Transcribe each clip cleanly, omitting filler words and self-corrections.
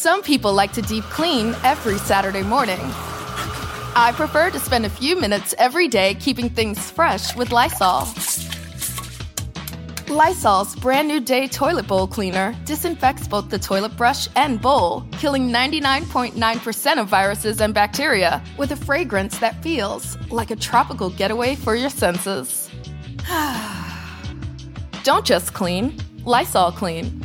Some people like to deep clean every Saturday morning. I prefer to spend a few minutes every day keeping things fresh with Lysol. Lysol's brand new Day Toilet Bowl Cleaner disinfects both the toilet brush and bowl, killing 99.9% of viruses and bacteria with a fragrance that feels like a tropical getaway for your senses. Don't just clean, Lysol clean.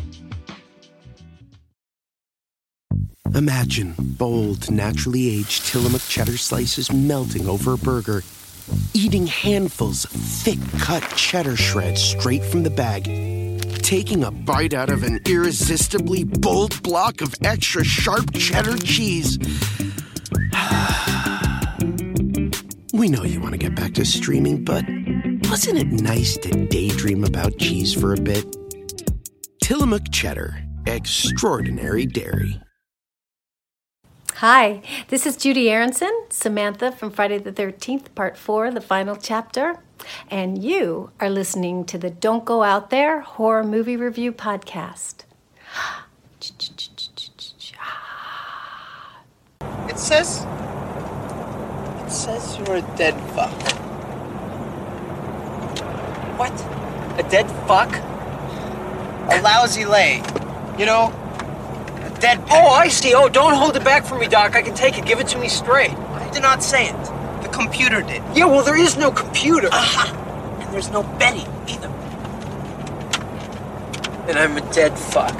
Imagine bold, naturally aged Tillamook cheddar slices melting over a burger, eating handfuls of thick-cut cheddar shreds straight from the bag, taking a bite out of an irresistibly bold block of extra sharp cheddar cheese. We know you want to get back to streaming, but wasn't it nice to daydream about cheese for a bit? Tillamook Cheddar. Extraordinary dairy. Hi, this is Judy Aronson, Samantha from Friday the 13th, Part 4, the final chapter. And you are listening to the Don't Go Out There Horror Movie Review Podcast. It says you're a dead fuck. What? A dead fuck? A lousy lay. You know? Dead. Oh, I see. Oh, don't hold it back from me, Doc. I can take it. Give it to me straight. I did not say it. The computer did. Yeah, well, there is no computer. Aha! And there's no Betty, either. And I'm a dead fuck.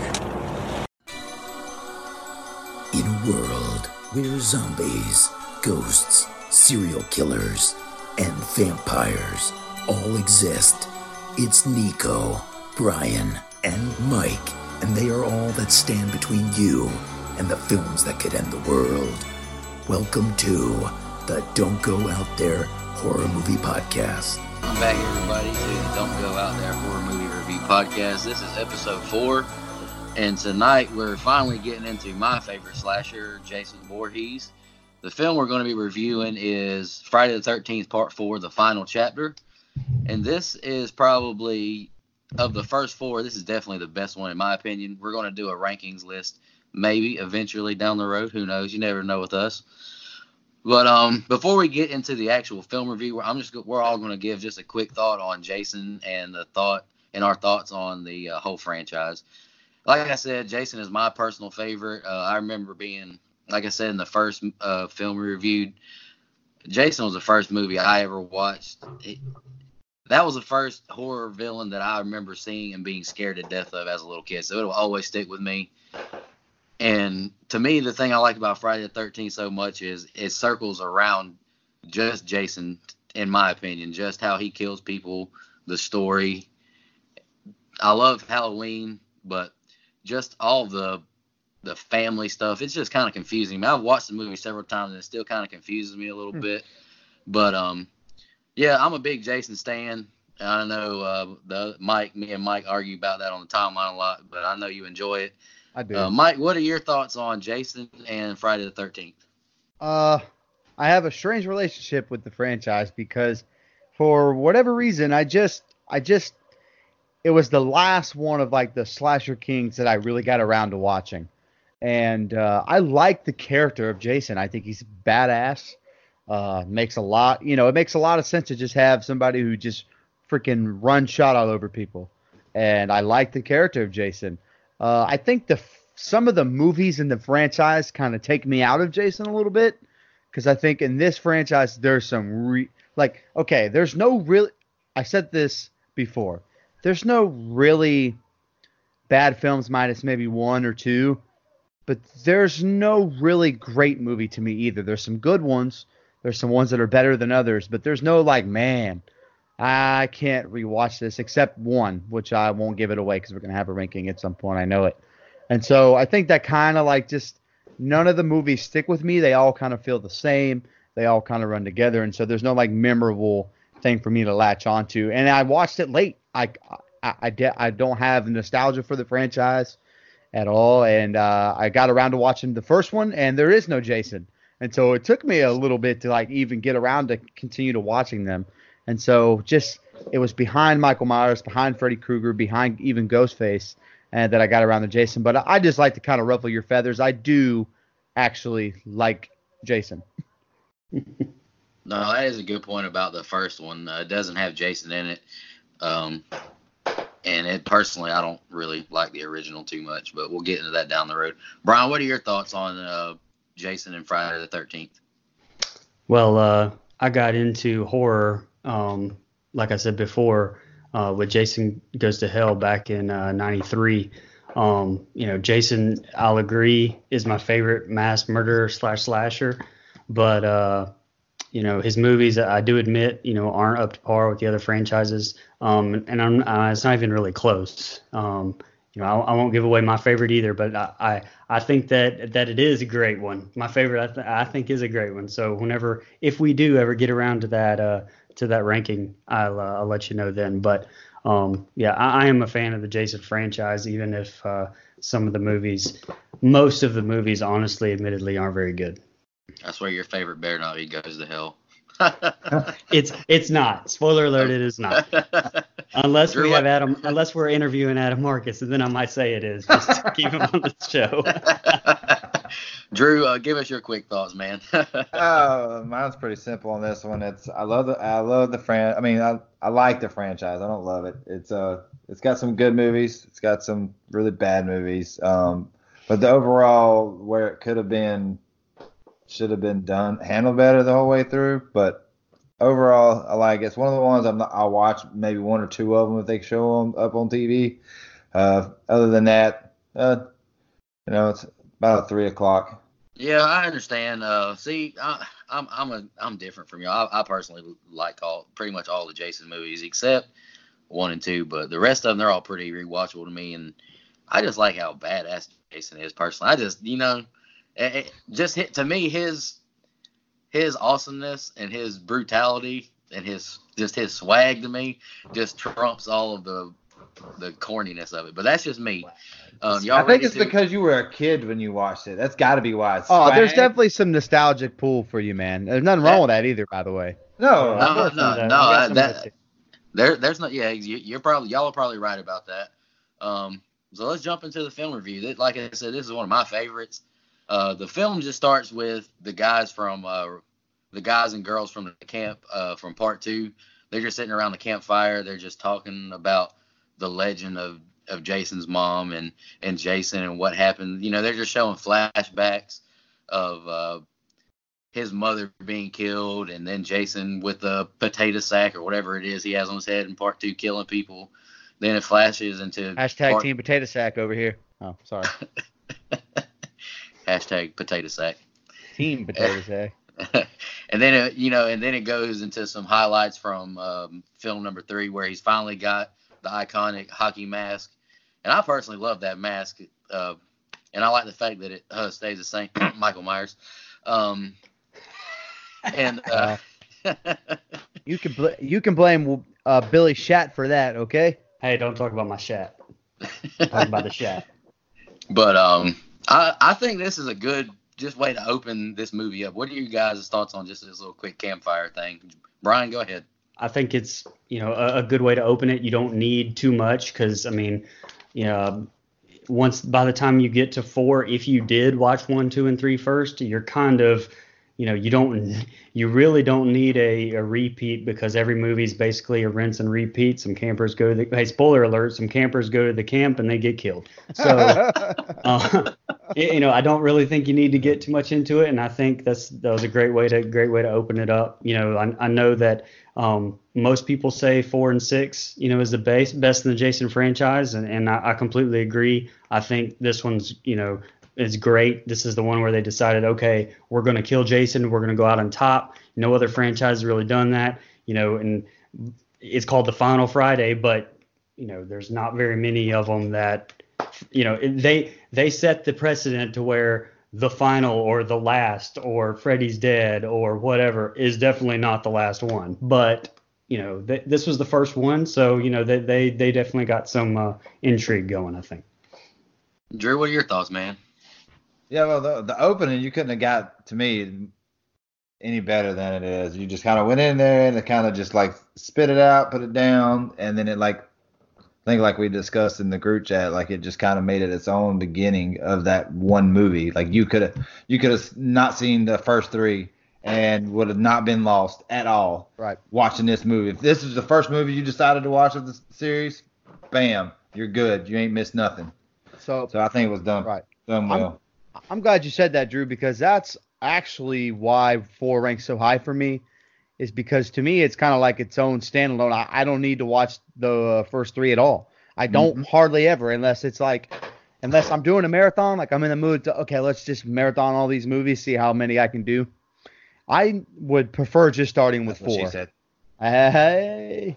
In a world where zombies, ghosts, serial killers, and vampires all exist, it's Nico, Brian, and Mike. And they are all that stand between you and the films that could end the world. Welcome to the Don't Go Out There Horror Movie Podcast. I'm back, everybody, to the Don't Go Out There Horror Movie Review Podcast. This is episode 4, and tonight we're finally getting into my favorite slasher, Jason Voorhees. The film we're going to be reviewing is Friday the 13th, Part 4, the final chapter. And this is probably... of the first 4, this is definitely the best one in my opinion. We're going to do a rankings list, maybe eventually down the road. Who knows? You never know with us. But before we get into the actual film review, we're all going to give just a quick thought on Jason and our thoughts on the whole franchise. Like I said, Jason is my personal favorite. I remember being, like I said, in the first film we reviewed, Jason was the first movie I ever watched. That was the first horror villain that I remember seeing and being scared to death of as a little kid. So it'll always stick with me. And to me, the thing I like about Friday the 13th so much is it circles around just Jason, in my opinion, just how he kills people, the story. I love Halloween, but just all the family stuff, it's just kind of confusing. I mean, I've watched the movie several times and it still kind of confuses me a little bit. But, yeah, I'm a big Jason stan. I know me and Mike argue about that on the timeline a lot, but I know you enjoy it. I do. Mike, what are your thoughts on Jason and Friday the 13th? I have a strange relationship with the franchise because for whatever reason, it was the last one of like the slasher kings that I really got around to watching. And I like the character of Jason. I think he's badass. It makes a lot of sense to just have somebody who just freaking runs shot all over people. And I like the character of Jason. I think some of the movies in the franchise kind of take me out of Jason a little bit. Because I think in this franchise, there's some there's no real, I said this before, there's no really bad films minus maybe 1 or 2. But there's no really great movie to me either. There's some good ones. There's some ones that are better than others, but there's no like, man, I can't rewatch this except one, which I won't give it away because we're going to have a ranking at some point. I know it. And so I think that kind of like just none of the movies stick with me. They all kind of feel the same. They all kind of run together. And so there's no like memorable thing for me to latch onto. And I watched it late. I don't have nostalgia for the franchise at all. And I got around to watching the first one, and there is no Jason. And so it took me a little bit to like even get around to continue to watching them. And so just it was behind Michael Myers, behind Freddy Krueger, behind even Ghostface. and that I got around to Jason. But I just like to kind of ruffle your feathers. I do actually like Jason. No, that is a good point about the first one. It doesn't have Jason in it. And it personally, I don't really like the original too much, but we'll get into that down the road. Brian, what are your thoughts on Jason and Friday the 13th? Well, I got into horror, like I said before, with Jason Goes to Hell back in 93. Jason, I'll agree, is my favorite mass murderer / slasher, but his movies, I do admit, aren't up to par with the other franchises. And it's not even really close. I won't give away my favorite either, but I think that it is a great one. My favorite, I think, is a great one. So if we do ever get around to that ranking, I'll let you know then. But I am a fan of the Jason franchise, even if most of the movies, honestly, admittedly, aren't very good. That's where your favorite better not be Goes to Hell. It's not. Spoiler alert, it is not. Unless unless we're interviewing Adam Marcus, and then I might say it is, just to keep him on the show. Drew, give us your quick thoughts, man. Mine's pretty simple on this one. I like the franchise. I don't love it. It's got some good movies. It's got some really bad movies. But the overall, where it could have been, should have been handled better the whole way through. But overall, I like it. It's one of the ones I'll watch maybe one or two of them if they show them up on TV. Other than that, it's about 3 o'clock. Yeah, I understand. I'm different from you. I personally like pretty much all the Jason movies except 1 and 2, but the rest of them, they're all pretty rewatchable to me, and I just like how badass Jason is personally. I just, to me, his awesomeness and his brutality and his swag to me just trumps all of the corniness of it. But that's just me. I think it's because you were a kid when you watched it. That's got to be why. There's definitely some nostalgic pull for you, man. There's nothing wrong with that either, by the way. No. There's not. Yeah, y'all are probably right about that. So let's jump into the film review. Like I said, this is one of my favorites. The film just starts with the guys and girls from the camp from part 2. They're just sitting around the campfire. They're just talking about the legend of Jason's mom and Jason and what happened. They're just showing flashbacks of his mother being killed, and then Jason with the potato sack or whatever it is he has on his head in part 2 killing people. Then it flashes into Team Potato Sack over here. Oh, sorry. Potato Sack. Team Potato Sack. And then it goes into some highlights from film number 3 where he's finally got the iconic hockey mask, and I personally love that mask. And I like the fact that it stays the same. Michael Myers. You can blame Billy Shat for that, okay? Hey, don't talk about my Shat. Talk about the Shat. But I think this is a good just way to open this movie up. What are you guys' thoughts on just this little quick campfire thing? Brian, go ahead. I think it's a good way to open it. You don't need too much because once by the time you get to 4, if you did watch 1, 2, and 3 first, you're kind of you really don't need a repeat because every movie is basically a rinse and repeat. Some campers go to spoiler alert, some campers go to the camp and they get killed. So, I don't really think you need to get too much into it. And I think that was a great way to open it up. I know that most people say 4 and 6, is the best in the Jason franchise. And I completely agree. I think this one's, is great. This is the one where they decided, okay, we're going to kill Jason. We're going to go out on top. No other franchise has really done that, and it's called The Final Friday, but, there's not very many of them that, they set the precedent to where the final or the last or Freddy's Dead or whatever is definitely not the last one. But, this was the first one. So, they definitely got some intrigue going, I think. Drew, what are your thoughts, man? Yeah, well, the opening, you couldn't have got, to me, any better than it is. You just kind of went in there and it kind of just like spit it out, put it down, and then it like I think like we discussed in the group chat, like it just kind of made it its own beginning of that one movie. Like you could have not seen the first three and would have not been lost at all. Right. Watching this movie. If this is the first movie you decided to watch of the series, bam, you're good. You ain't missed nothing. So I think it was done well. I'm glad you said that, Drew, because that's actually why 4 ranks so high for me. Is because to me it's kind of like its own standalone. I don't need to watch the first 3 at all. I don't hardly ever, unless I'm doing a marathon, like I'm in the mood to, okay, let's just marathon all these movies, see how many I can do. I would prefer just starting with 4. What she said. Hey.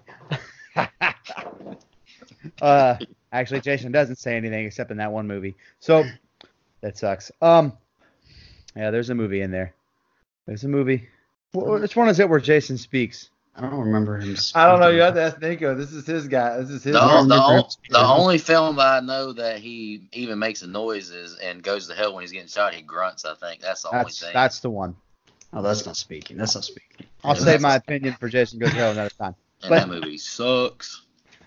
Actually, Jason doesn't say anything except in that one movie, so that sucks. Yeah, there's a movie in there. There's a movie. Which one is it where Jason speaks? I don't remember him speaking. I don't know. You have to ask Nico. This is his guy. This is his. The only film I know that he even makes a noises and goes to hell when he's getting shot, he grunts. I think that's the only thing. That's the one. Oh, that's not speaking. That's not speaking. I'll save my opinion for Jason Goes to Hell another time. And that movie sucks.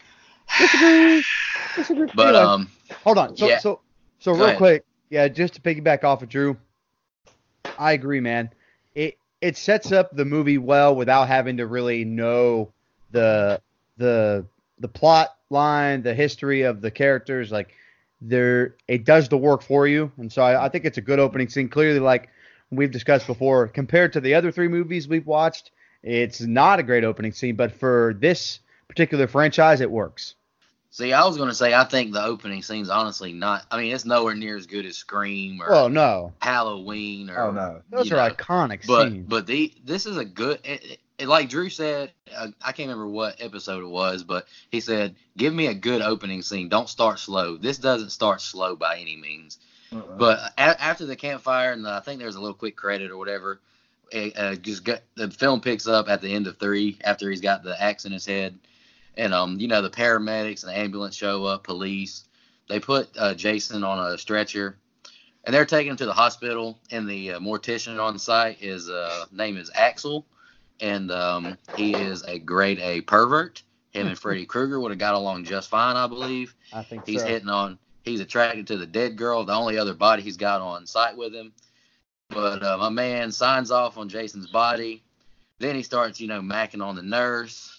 Disagree. But anyway, hold on. So Go real ahead. quick, yeah, just to piggyback off of Drew, I agree, man. It sets up the movie well without having to really know the plot line, the history of the characters. Like it does the work for you, and so I think it's a good opening scene. Clearly, like we've discussed before, compared to the other 3 movies we've watched, it's not a great opening scene, but for this particular franchise, it works. See, I was going to say, I think the opening scene's honestly not. I mean, it's nowhere near as good as Scream or Halloween or. Oh no, those are iconic scenes. But this is a good. Like Drew said, I can't remember what episode it was, but he said, "Give me a good opening scene. Don't start slow." This doesn't start slow by any means. But after the campfire, and I think there's a little quick credit or whatever. The film picks up at the end of 3 after he's got the axe in his head. And, the paramedics and the ambulance show up, police. They put Jason on a stretcher, and they're taking him to the hospital. And the mortician on site, his name is Axel, and he is a grade A pervert. Him and Freddy Krueger would have got along just fine, I believe. I think he's attracted to the dead girl, the only other body he's got on site with him. But my man signs off on Jason's body. Then he starts, macking on the nurse.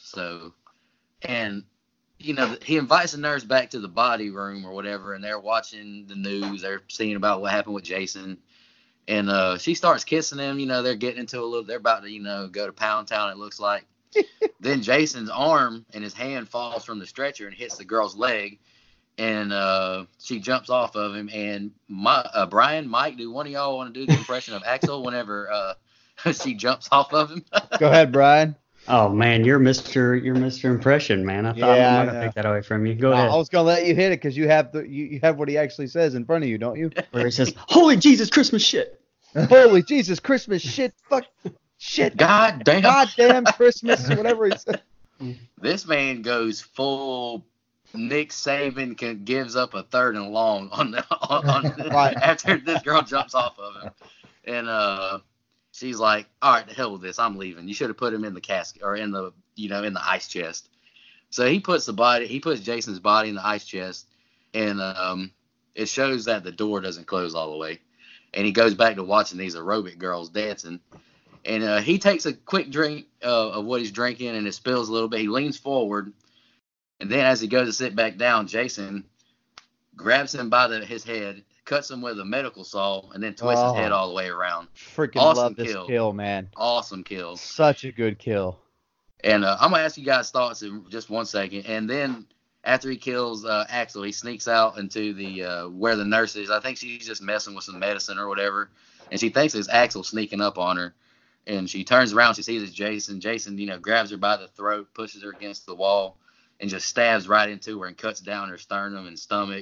And he invites the nurse back to the body room or whatever, and they're watching the news. They're seeing about what happened with Jason. And she starts kissing him. They're getting into they're about to, go to Pound Town, it looks like. Then Jason's arm and his hand falls from the stretcher and hits the girl's leg. And she jumps off of him. And Brian, Mike, do one of y'all want to do the impression of Axel whenever she jumps off of him? Go ahead, Brian. Oh man, you're Mr. Impression, man. I thought I'm gonna take that away from you. Go ahead. I was gonna let you hit it because you have you have what he actually says in front of you, don't you? Where he says, "Holy Jesus, Christmas shit." Holy Jesus, Christmas shit, fuck shit. Goddamn Christmas, whatever he said. This man goes full Nick Saban gives up a 3rd and long on right. After this girl jumps off of him, and she's like, "All right, the hell with this. I'm leaving. You should have put him in the casket or in the in the ice chest." So he puts Jason's body in the ice chest, and it shows that the door doesn't close all the way, and he goes back to watching these aerobic girls dancing, and he takes a quick drink of what he's drinking, and it spills a little bit. He leans forward, and then as he goes to sit back down, Jason grabs him by his head, cuts him with a medical saw, and then twists his head all the way around. Freaking love this kill, man. Awesome kill. Such a good kill. And I'm going to ask you guys' thoughts in just 1 second. And then after he kills Axel, he sneaks out into the where the nurse is. I think she's just messing with some medicine or whatever. And she thinks it's Axel sneaking up on her. And she turns around. She sees it's Jason. Jason, grabs her by the throat, pushes her against the wall, and just stabs right into her and cuts down her sternum and stomach.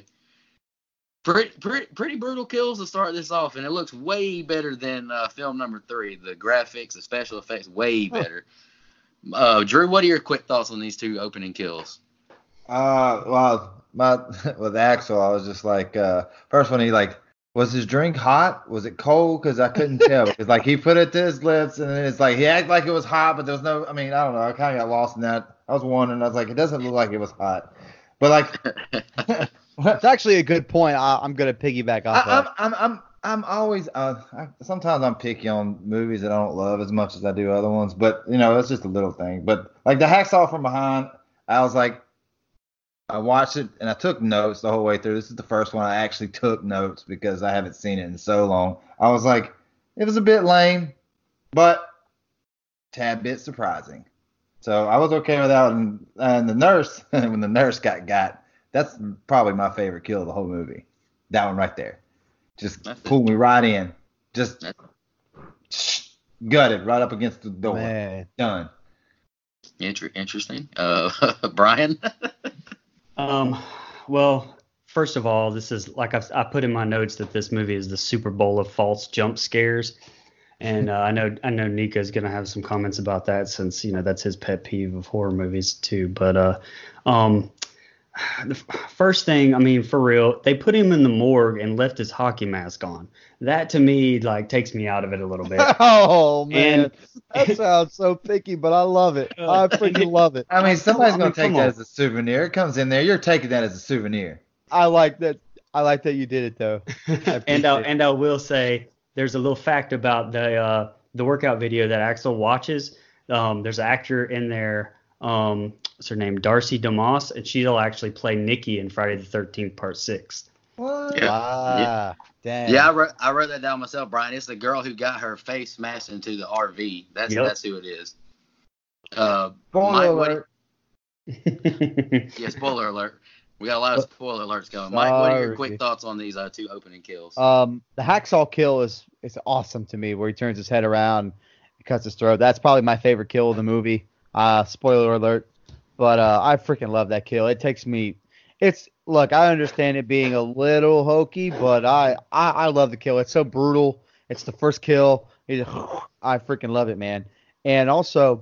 Pretty brutal kills to start this off, and it looks way better than film number 3. The graphics, the special effects, way better. Drew, what are your quick thoughts on these 2 opening kills? Well, with Axel, I was just like, first one, he was his drink hot? Was it cold? Because I couldn't tell. Because he put it to his lips, and it's he acted like it was hot, but there was no. I mean, I don't know. I kind of got lost in that. I was wondering. I was like, it doesn't look like it was hot. But like, It's actually a good point. I'm gonna piggyback off that. I'm always sometimes I'm picky on movies that I don't love as much as I do other ones, but it's just a little thing. But like the Hacksaw from Behind, I was like, I watched it and I took notes the whole way through. This is the first one I actually took notes because I haven't seen it in so long. I was like, it was a bit lame, but tad bit surprising. So I was okay with that. And the nurse, when the nurse got, that's probably my favorite kill of the whole movie. That one right there. Just pulled me right in. Just gutted right up against the door. Man. Done. Interesting. Brian? Well, first of all, this is like I put in my notes that this movie is the Super Bowl of false jump scares. And I know Nico's going to have some comments about that since, that's his pet peeve of horror movies too. But the first thing, I mean, for real, they put him in the morgue and left his hockey mask on. That to me, like, takes me out of it a little bit. Oh, man. That sounds so picky, but I love it. I freaking love it. I mean, somebody's going to take that as a souvenir. It comes in there. You're taking that as a souvenir. I like that. I like that you did it, though. And I will say, there's a little fact about the workout video that Axel watches. There's an actor in there. What's her name? Darcy DeMoss, and she'll actually play Nikki in Friday the 13th Part 6. What? Yeah. Wow. Damn. Yeah, I wrote that down myself, Brian. It's the girl who got her face smashed into the RV. That's who it is. Spoiler alert. Yeah, spoiler alert. We got a lot of spoiler alerts going. Mike, what are your quick thoughts on these two opening kills? The Hacksaw kill is awesome to me, where he turns his head around and cuts his throat. That's probably my favorite kill of the movie. Spoiler alert. But I freaking love that kill. It takes me. Look, I understand it being a little hokey, but I love the kill. It's so brutal. It's the first kill. I freaking love it, man. And also,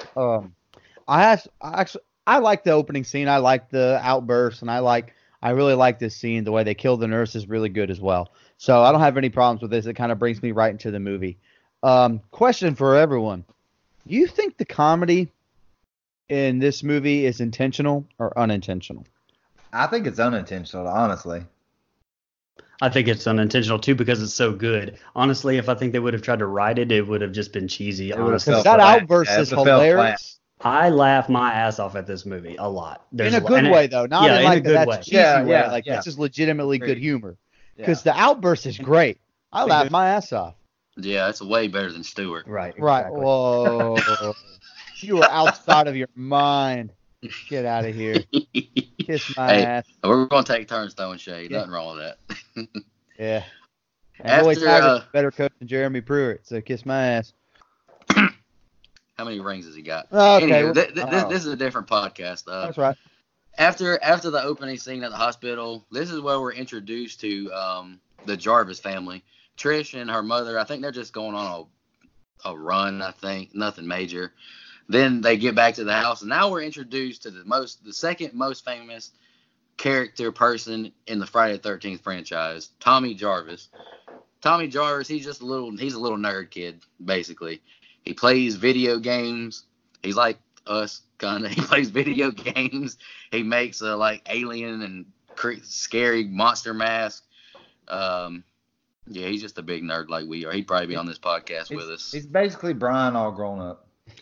I like the opening scene. I like the outburst, and I really like this scene. The way they kill the nurse is really good as well. So I don't have any problems with this. It kind of brings me right into the movie. Question for everyone: do you think the comedy in this movie is intentional or unintentional? I think it's unintentional, honestly. I think it's unintentional too because it's so good. Honestly, if I think they would have tried to write it, it would have just been cheesy. Honestly, because that outburst is hilarious. I laugh my ass off at this movie a lot. In a good way, though, not in like that's cheesy way. Like this is legitimately good humor. Because the outburst is great. I laugh my ass off. Yeah, it's way better than Stewart. Right. Exactly. Whoa. You are outside of your mind. Get out of here. Kiss my ass. We're going to take turns throwing shade. Nothing wrong with that. Yeah. And always have a better coach than Jeremy Pruitt, so kiss my ass. How many rings has he got? Okay. Anyway, this is a different podcast. That's right. After the opening scene at the hospital, this is where we're introduced to the Jarvis family. Trish and her mother, I think they're just going on a run, I think. Nothing major. Then they get back to the house, and now we're introduced to the second most famous person in the Friday the 13th franchise, Tommy Jarvis. Tommy Jarvis, he's a little nerd kid, basically. He plays video games. He's like us, kind of. He plays video games. He makes alien and scary monster mask. Yeah, he's just a big nerd like we are. He'd probably be on this podcast with us. He's basically Brian all grown up.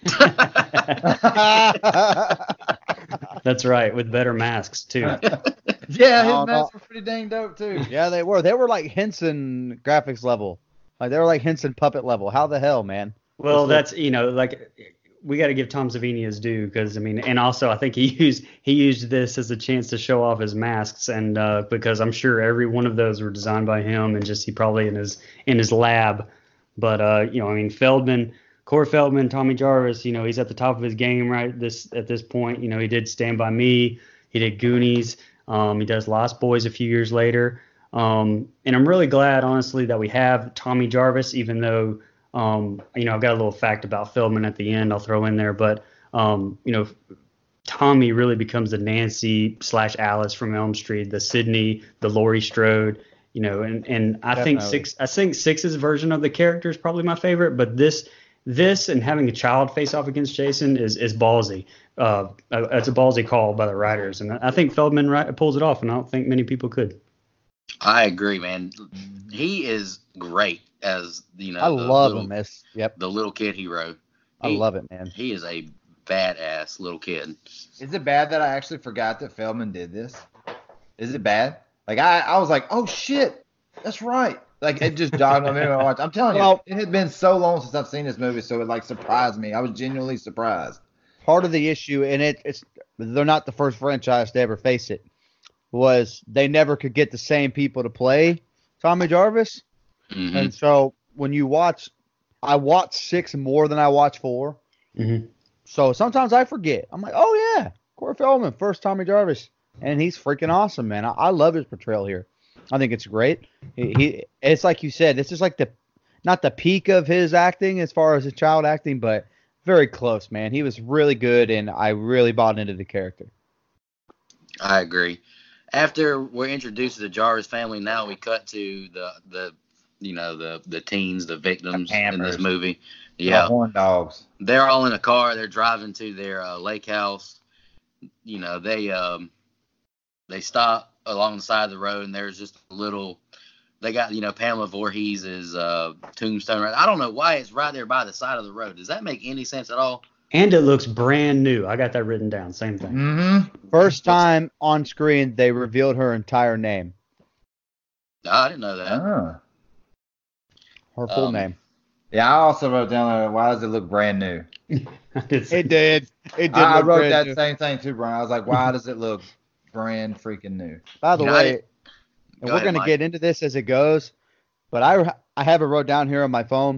That's right, with better masks too. Yeah, his masks were pretty dang dope too. Yeah, they were. They were like Henson graphics level. Like they were like Henson puppet level. How the hell, man? Well, that's we got to give Tom Savini his due because and also I think he used this as a chance to show off his masks and because I'm sure every one of those were designed by him and just he probably in his lab. But Feldman. Corey Feldman, Tommy Jarvis, he's at the top of his game at this point. He did Stand By Me. He did Goonies. He does Lost Boys a few years later. And I'm really glad, honestly, that we have Tommy Jarvis, even though, I've got a little fact about Feldman at the end I'll throw in there. But, Tommy really becomes the Nancy / Alice from Elm Street, the Sydney, the Laurie Strode. And I think Six's version of the character is probably my favorite. But this this and having a child face off against Jason is ballsy. It's a ballsy call by the writers, and I think Feldman pulls it off, and I don't think many people could. I agree, man. He is great as I love him as the little kid hero. I love it, man. He is a badass little kid. Is it bad that I actually forgot that Feldman did this? Is it bad? Like I was like, oh shit, that's right. Like it just jogged my memory. I'm telling you, it had been so long since I've seen this movie, so it like surprised me. I was genuinely surprised. Part of the issue, and it's they're not the first franchise to ever face it, was they never could get the same people to play Tommy Jarvis. Mm-hmm. And so when you watch, I watch 6 more than I watch 4. Mm-hmm. So sometimes I forget. I'm like, oh yeah, Corey Feldman, first Tommy Jarvis. And he's freaking awesome, man. I love his portrayal here. I think it's great. It's like you said, this is like not the peak of his acting as far as his child acting, but very close, man. He was really good, and I really bought into the character. I agree. After we're introduced to the Jarvis family, now we cut to the teens, the victims in this movie. Yeah, horn dogs. They're all in a car. They're driving to their lake house. You know, they stop along the side of the road, and there's just a little. They got Pamela Voorhees' tombstone. Right. I don't know why it's right there by the side of the road. Does that make any sense at all? And it looks brand new. I got that written down. Same thing. Mm-hmm. First time on screen, they revealed her entire name. I didn't know that. Her full name. Yeah, I also wrote down there, why does it look brand new? It did. I wrote that same thing too, Brian. I was like, why does it look brand freaking new? By the way, and we're going to get into this as it goes, but I have it wrote down here on my phone.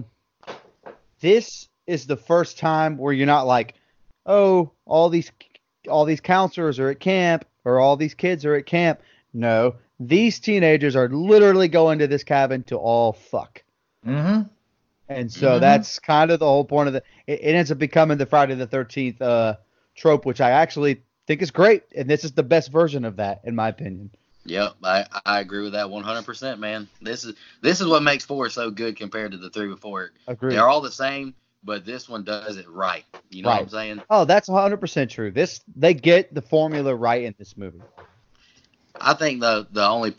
This is the first time where you're not like, oh, all these counselors are at camp or all these kids are at camp. No, these teenagers are literally going to this cabin to all fuck. Mm-hmm. And so that's kind of the whole point of it ends up becoming the Friday the 13th trope, which I actually think is great. And this is the best version of that, in my opinion. Yep, I agree with that 100%, man. This is what makes 4 so good compared to the 3 before. Agreed. They're all the same, but this one does it right. You know what I'm saying? Oh, that's 100% true. They get the formula right in this movie. I think the only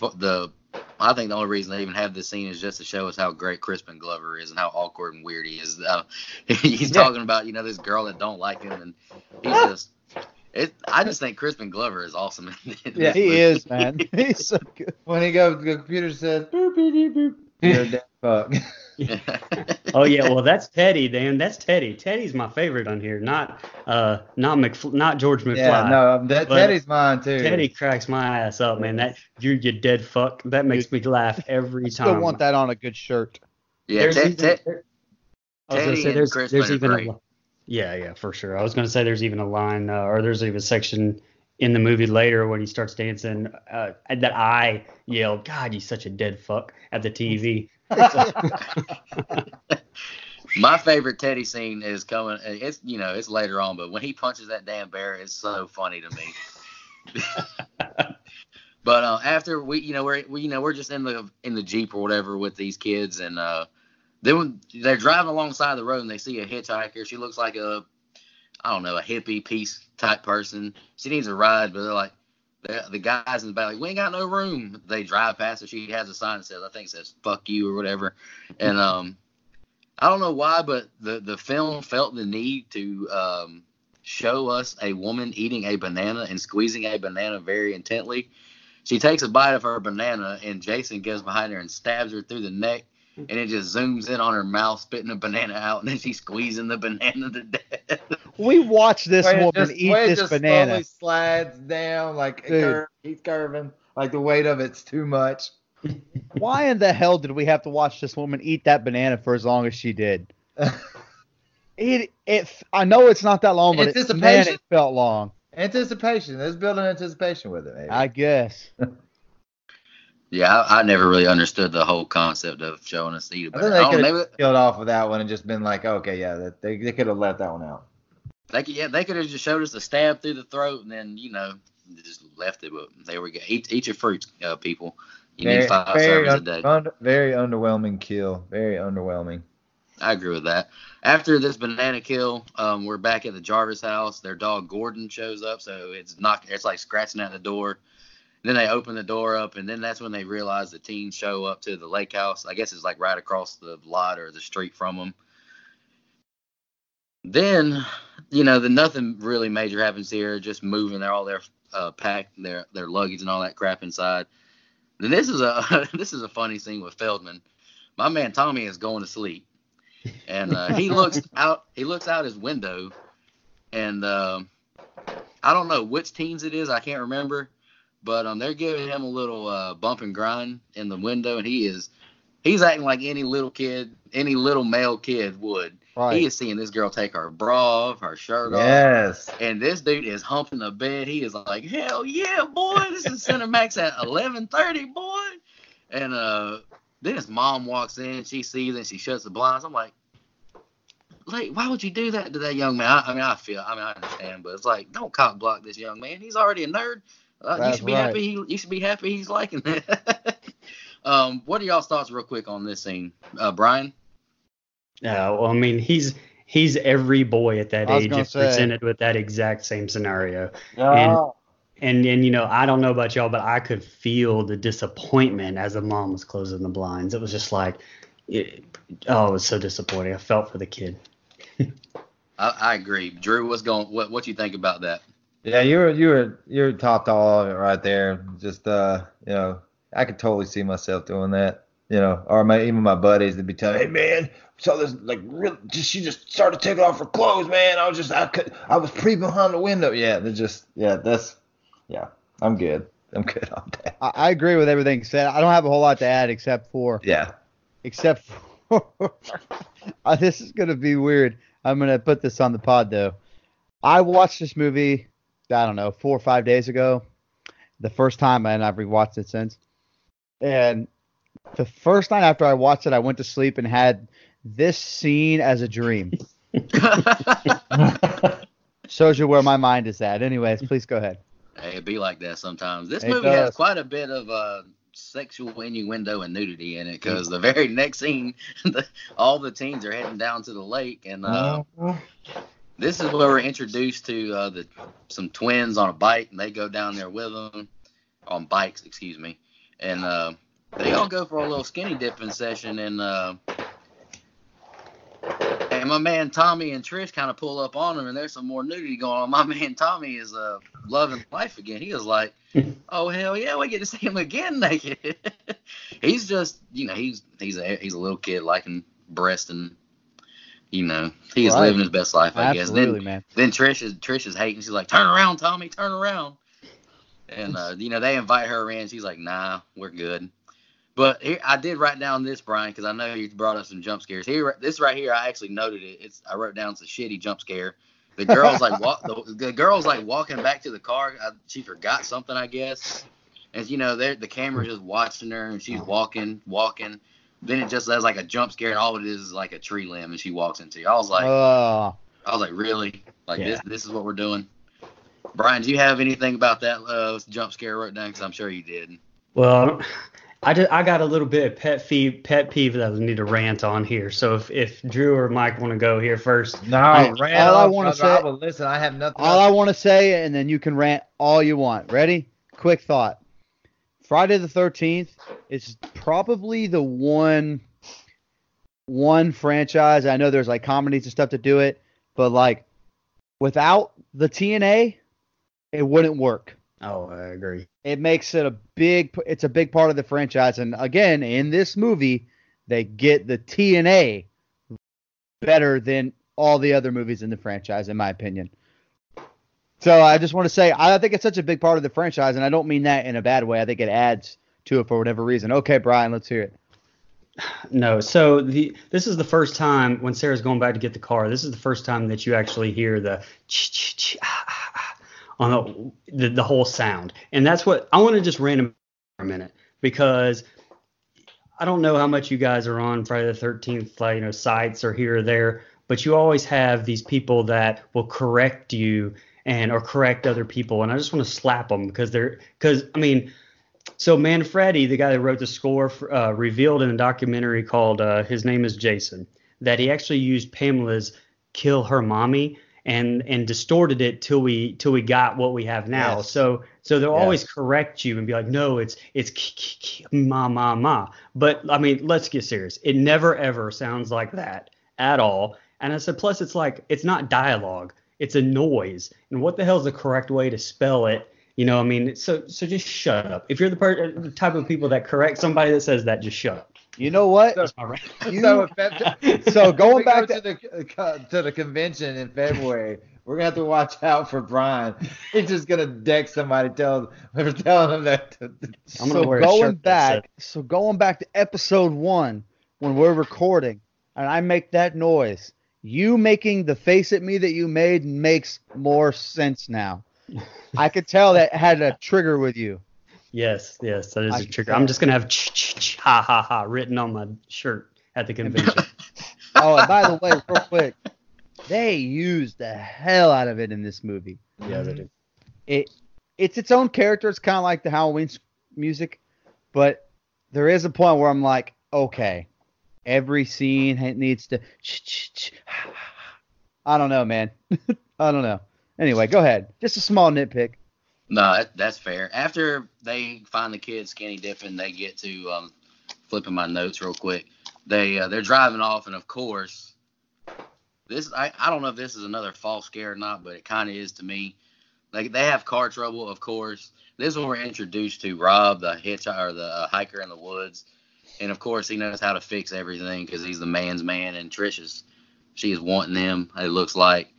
reason they even have this scene is just to show us how great Crispin Glover is and how awkward and weird he is. He's talking about this girl that don't like him, and he's just. I just think Crispin Glover is awesome. Yeah, he is, man. He's so good. When the computer says boop boop boop, you're a dead fuck. Oh yeah, well that's Teddy, Dan. That's Teddy. Teddy's my favorite on here, not George McFly. Yeah, no, Teddy's mine too. Teddy cracks my ass up, man. That you dead fuck. That makes me laugh every time. Still want that on a good shirt. Yeah, there's even great. Yeah, for sure. I was going to say there's even a line, or there's even a section in the movie later when he starts dancing that I yelled, "God, you such a dead fuck" at the TV. My favorite Teddy scene is coming. It's later on, but when he punches that damn bear, it's so funny to me. But after we're just in the Jeep or whatever with these kids, and then when they're driving alongside the road and they see a hitchhiker, she looks like a hippie peace type person. She needs a ride, but they're like, the guys in the back, like, we ain't got no room. They drive past her. She has a sign that says "fuck you" or whatever. And I don't know why, but the film felt the need to show us a woman eating a banana and squeezing a banana very intently. She takes a bite of her banana, and Jason goes behind her and stabs her through the neck. And it just zooms in on her mouth, spitting a banana out, and then she's squeezing the banana to death. We watched this woman eat this banana. Slowly slides down, like he's curving, like the weight of it's too much. Why in the hell did we have to watch this woman eat that banana for as long as she did? I know it's not that long, but it felt long. Anticipation. There's building anticipation with it, maybe. I guess. Yeah, I never really understood the whole concept of showing us eat a banana. I think they could have killed off with that one and just been like, okay, yeah, they could have let that one out. They could have just showed us the stab through the throat and then, just left it. But there we go. Eat your fruits, people. You need 5 servings a day. Very underwhelming kill. Very underwhelming. I agree with that. After this banana kill, we're back at the Jarvis house. Their dog Gordon shows up, so it's like scratching at the door. Then they open the door up, and then that's when they realize the teens show up to the lake house. I guess it's like right across the lot or the street from them. Then, nothing really major happens here. Just moving all their pack, their luggage and all that crap inside. Then this is a funny scene with Feldman. My man Tommy is going to sleep, and he looks out his window, and I don't know which teens it is. I can't remember. But they're giving him a little bump and grind in the window, and he's acting like any little male kid would. Right. He is seeing this girl take her bra off, her shirt off. And this dude is humping the bed. He is like, hell yeah, boy. This is Cinemax at 11:30, boy. And then his mom walks in. She sees it, and she shuts the blinds. I'm like, why would you do that to that young man? I understand, but it's like, don't cock block this young man. He's already a nerd. You should be happy. You should be happy he's liking that. What are y'all's thoughts, real quick, on this scene, Brian? Well, I mean, he's every boy at that age is presented with that exact same scenario. Oh. And I don't know about y'all, but I could feel the disappointment as the mom was closing the blinds. It was just like, it was so disappointing. I felt for the kid. I agree. Drew, what you think about that? Yeah, you're topped all of it right there. Just I could totally see myself doing that. Or even my buddies, they'd be telling, hey man, saw this she just started taking off her clothes, man. I was pre behind the window. I'm good. I'm good on that. I agree with everything said. I don't have a whole lot to add except for this is gonna be weird. I'm gonna put this on the pod though. I watched this movie, I don't know, 4 or 5 days ago, the first time, and I've rewatched it since. And the first night after I watched it, I went to sleep and had this scene as a dream. Shows you where my mind is at. Anyways, please go ahead. Hey, it'd be like that sometimes. This movie has quite a bit of sexual innuendo and nudity in it, because the very next scene, all the teens are heading down to the lake, and this is where we're introduced to some twins on a bike, and they go down there with them on bikes, and they all go for a little skinny dipping session, and my man Tommy and Trish kind of pull up on them, and there's some more nudity going on. My man Tommy is loving life again. He is like, oh hell yeah, we get to see him again naked. He's just, he's a little kid liking breast, and he's living his best life, I guess. Then Trish is hating. She's like, turn around, Tommy, turn around. And they invite her in. She's like, nah, we're good. But here, I did write down this, Brian, because I know you brought up some jump scares. This right here, I actually noted it. I wrote down it's a shitty jump scare. The girl's the girl's like walking back to the car. She forgot something, I guess. And the camera's just watching her, and she's walking. Then it just has like a jump scare, and all it is like a tree limb, and she walks into it. I was like, really? Like this is what we're doing? Brian, do you have anything about that jump scare wrote down? Because I'm sure you did. Well, I got a little bit of pet peeve that I need to rant on here. So if Drew or Mike want to go here first. No, all I want to say. Listen, I have nothing. All I want to say, and then you can rant all you want. Ready? Quick thought. Friday the 13th is probably the one franchise. I know there's like comedies and stuff to do it, but like without the TNA, it wouldn't work. Oh, I agree. It makes it it's a big part of the franchise. And again, in this movie, they get the TNA better than all the other movies in the franchise, in my opinion. So I just want to say, I think it's such a big part of the franchise, and I don't mean that in a bad way. I think it adds to it for whatever reason. Okay, Brian, let's hear it. No, so this is the first time when Sarah's going back to get the car. This is the first time that you actually hear the on the whole sound. And that's what I want to just random for a minute, because I don't know how much you guys are on Friday the 13th, sites or here or there, but you always have these people that will correct you or correct other people. And I just want to slap them so Manfredi, the guy that wrote the score, revealed in a documentary called His Name is Jason, that he actually used Pamela's "kill her mommy" and distorted it till we got what we have now. Yes. So they'll always correct you and be like, no, it's ma. But I mean, let's get serious. It never ever sounds like that at all. And I said, plus it's like, it's not dialogue, it's a noise. And what the hell is the correct way to spell it? You know, I mean, so just shut up. If you're the type of people that correct somebody that says that, just shut up. You know what? So going back to the convention in February, we're gonna have to watch out for Brian. He's just gonna deck somebody, telling them that. I'm gonna wear a shirt that says- So going back to episode 1, when we're recording, and I make that noise, you making the face at me that you made makes more sense now. I could tell that had a trigger with you. Yes, that is a trigger. I'm just gonna have ha ha ha written on my shirt at the convention. Oh, and by the way, real quick, they used the hell out of it in this movie. Yeah, they did. It's its own character. It's kind of like the Halloween music, but there is a point where I'm like, okay, every scene needs to. I don't know, man. I don't know. Anyway, go ahead. Just a small nitpick. No, that's fair. After they find the kid skinny dipping, they get to flipping my notes real quick. They're driving off, and of course, this I don't know if this is another false scare or not, but it kind of is to me. Like, they have car trouble, of course. This is when we're introduced to Rob, the hitchhiker, or the hiker in the woods, and of course he knows how to fix everything because he's the man's man, and she is wanting him. It looks like.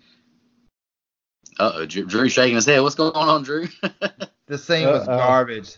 Drew's shaking his head. What's going on, Drew? This scene was garbage.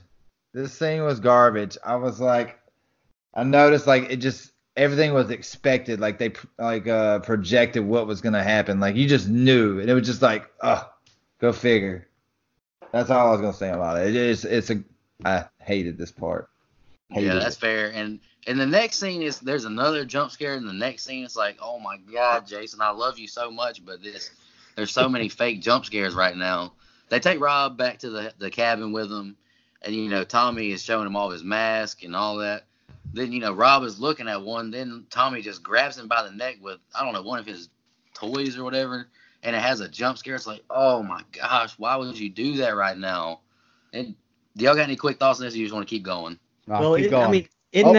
I was like, I noticed like it just everything was expected. Like they projected what was gonna happen. Like you just knew, and it was just like, go figure. That's all I was gonna say about it. I hated this part. That's fair. And the next scene there's another jump scare. In the next scene, it's like, oh my God, Jason, I love you so much, but there's so many fake jump scares right now. They take Rob back to the cabin with them, and, Tommy is showing him all his mask and all that. Then, Rob is looking at one. Then Tommy just grabs him by the neck with, I don't know, one of his toys or whatever, and it has a jump scare. It's like, oh, my gosh, why would you do that right now? And do y'all got any quick thoughts on this, or you just want to keep going? Keep going. I mean, isn't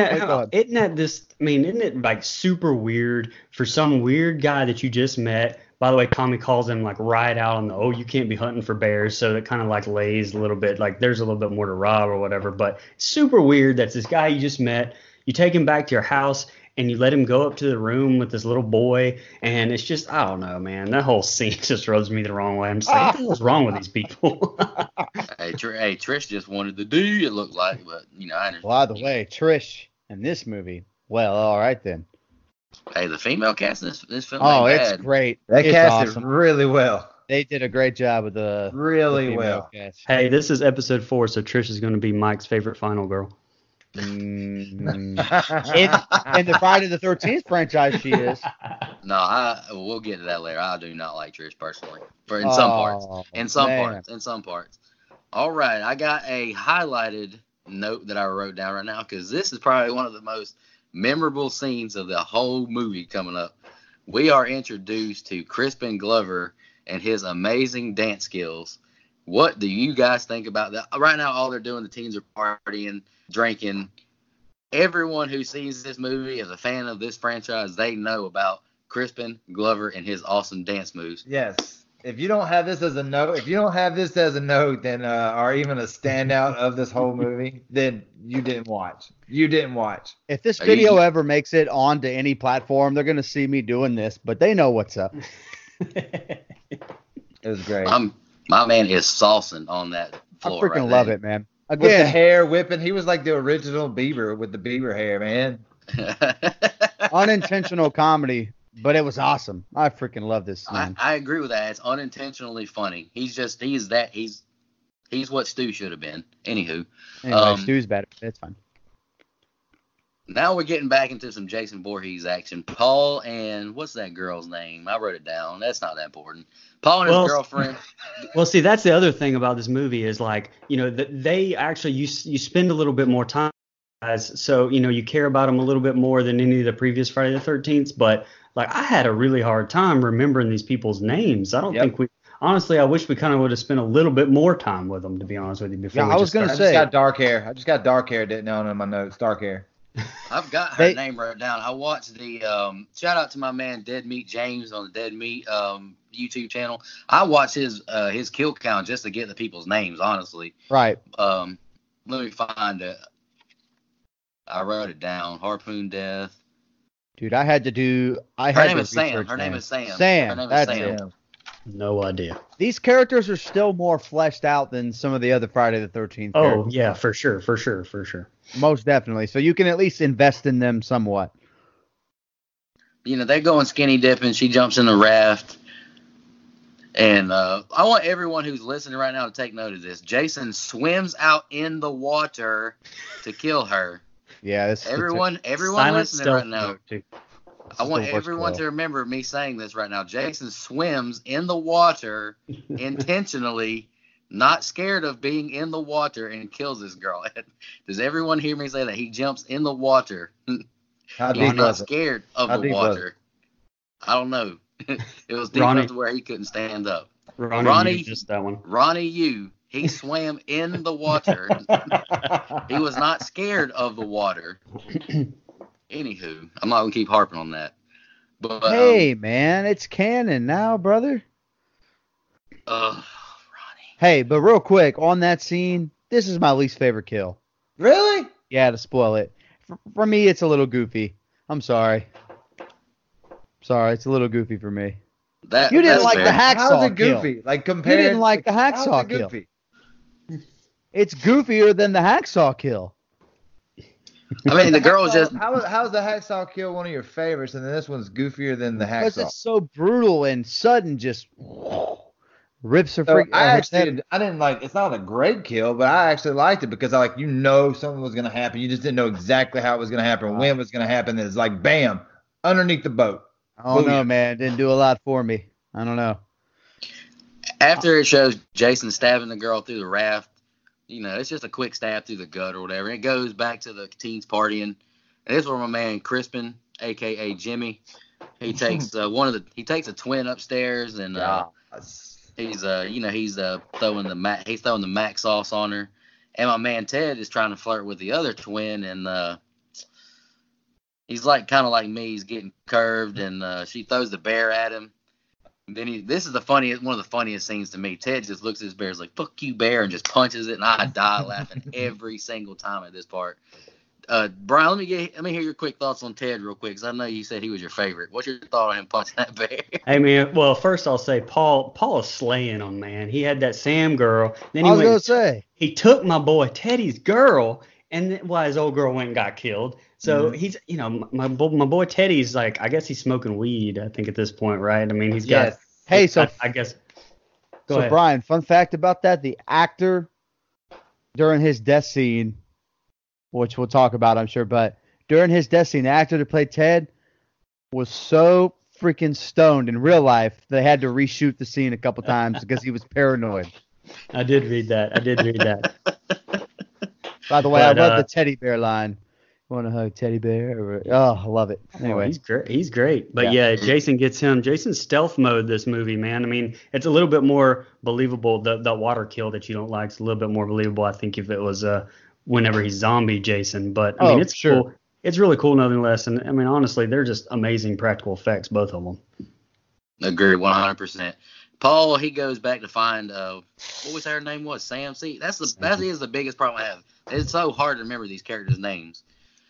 it like super weird for some weird guy that you just met? By the way, Tommy calls him like right out on you can't be hunting for bears. So it kind of like lays a little bit, like there's a little bit more to Rob or whatever. But super weird. That's this guy you just met. You take him back to your house and you let him go up to the room with this little boy. And it's just, I don't know, man. That whole scene just rubs me the wrong way. I'm just like, what the hell's wrong with these people? Hey, Trish just wanted the D, it looked like. But, I understand. By the way, Trish in this movie, well, all right then. Hey, the female cast in this film. Oh, it's great. They it's cast awesome. it really well. They did a great job with the really well. Cast. Hey, this is episode 4, so Trish is going to be Mike's favorite final girl. In the Friday the 13th franchise, she is. No, we'll get to that later. I do not like Trish personally, in some parts. All right, I got a highlighted note that I wrote down right now because this is probably one of the most memorable scenes of the whole movie coming up. We are introduced to Crispin Glover and his amazing dance skills. What do you guys think about that? Right now, all they're doing, the teens are partying, drinking. Everyone who sees this movie as a fan of this franchise, they know about Crispin Glover and his awesome dance moves. Yes. If you don't have this as a note, then or even a standout of this whole movie, then you didn't watch. If this video ever makes it onto any platform, they're gonna see me doing this, but they know what's up. It was great. My man is saucing on that floor. I freaking love it, man. Again, with the hair whipping, he was like the original Bieber with the Bieber hair, man. Unintentional comedy. But it was awesome. I freaking love this scene. I agree with that. It's unintentionally funny. He's what Stu should have been. Anyway, Stu's better. It's fine. Now we're getting back into some Jason Voorhees action. Paul and what's that girl's name? I wrote it down. That's not that important. Paul and his girlfriend. Well, see, that's the other thing about this movie is like, they actually you spend a little bit more time so you care about them a little bit more than any of the previous Friday the 13th. But like, I had a really hard time remembering these people's names. I don't think honestly, I wish we kind of would have spent a little bit more time with them, to be honest with you. Before I was going to say, I just got dark hair. Didn't know in my notes. Dark hair. I've got her name wrote down. I watched the shout out to my man Dead Meat James on the Dead Meat YouTube channel. I watched his kill count just to get the people's names, honestly. Right. Let me find it. I wrote it down. Harpoon Death. Dude, I had to do. Her name is Sam. Her name is Sam. Sam. Her name That's is Sam. it. No idea. These characters are still more fleshed out than some of the other Friday the 13th. Oh characters. yeah, for sure. Most definitely. So you can at least invest in them somewhat. They're going skinny dipping. She jumps in the raft. And I want everyone who's listening right now to take note of this. Jason swims out in the water to kill her. Yeah, everyone listening right now. I want everyone to remember me saying this right now. Jason swims in the water intentionally, not scared of being in the water, and kills this girl. Does everyone hear me say that? He jumps in the water. He's not scared of the water. I don't know. It was deep enough to where he couldn't stand up. Ronnie just that one. Ronnie, he swam in the water. He was not scared of the water. Anywho, I'm not going to keep harping on that. But hey, man, it's canon now, brother. Ronnie. Hey, but real quick, on that scene, this is my least favorite kill. Really? Yeah, to spoil it. For me, it's a little goofy. I'm sorry. It's a little goofy for me. You didn't like the hacksaw kill. How's it goofy? Like compared. You didn't like the hacksaw kill. It's goofier than the hacksaw kill. I mean, the girl just. How's the hacksaw kill one of your favorites, and then this one's goofier than the hacksaw? Because it's so brutal and sudden, just rips her. I didn't like. It's not a great kill, but I actually liked it because something was gonna happen. You just didn't know exactly how it was gonna happen, when it was gonna happen. And it's like bam, underneath the boat. Oh no, man, didn't do a lot for me. I don't know. After it shows Jason stabbing the girl through the raft. It's just a quick stab through the gut or whatever. And it goes back to the teens partying. And this is where my man Crispin, a.k.a. Jimmy, he takes he takes a twin upstairs and he's throwing the Mac sauce on her. And my man Ted is trying to flirt with the other twin, and he's kind of like me. He's getting curved, and she throws the bear at him. Then this is one of the funniest scenes to me. Ted just looks at his bear, is like, "Fuck you, bear," and just punches it, and I die laughing every single time at this part. Brian, let me hear your quick thoughts on Ted real quick, because I know you said he was your favorite. What's your thought on him punching that bear? Hey man, well first I'll say Paul is slaying him, man. He had that Sam girl. Then he took my boy Teddy's girl, and his old girl went and got killed. So he's, my boy Teddy's like, I guess he's smoking weed, I think, at this point, right? I mean, he's got. Hey, so I guess. Go ahead. Brian, fun fact about that: the actor during his death scene, which we'll talk about, I'm sure, but during his death scene, the actor that played Ted was so freaking stoned in real life they had to reshoot the scene a couple times because he was paranoid. I did read that. By the way, I love the teddy bear line. Want to hug teddy bear? I love it. Anyway, he's great. But yeah, Jason gets him. Jason's stealth mode this movie, man. I mean, it's a little bit more believable. The water kill that you don't like is a little bit more believable, I think, if it was whenever he's zombie Jason. But I mean, it's cool. It's really cool nonetheless. And I mean, honestly, they're just amazing practical effects, both of them. Agree 100%. Paul, he goes back to find what was her name was Sam. See, that is the biggest problem I have. It's so hard to remember these characters' names.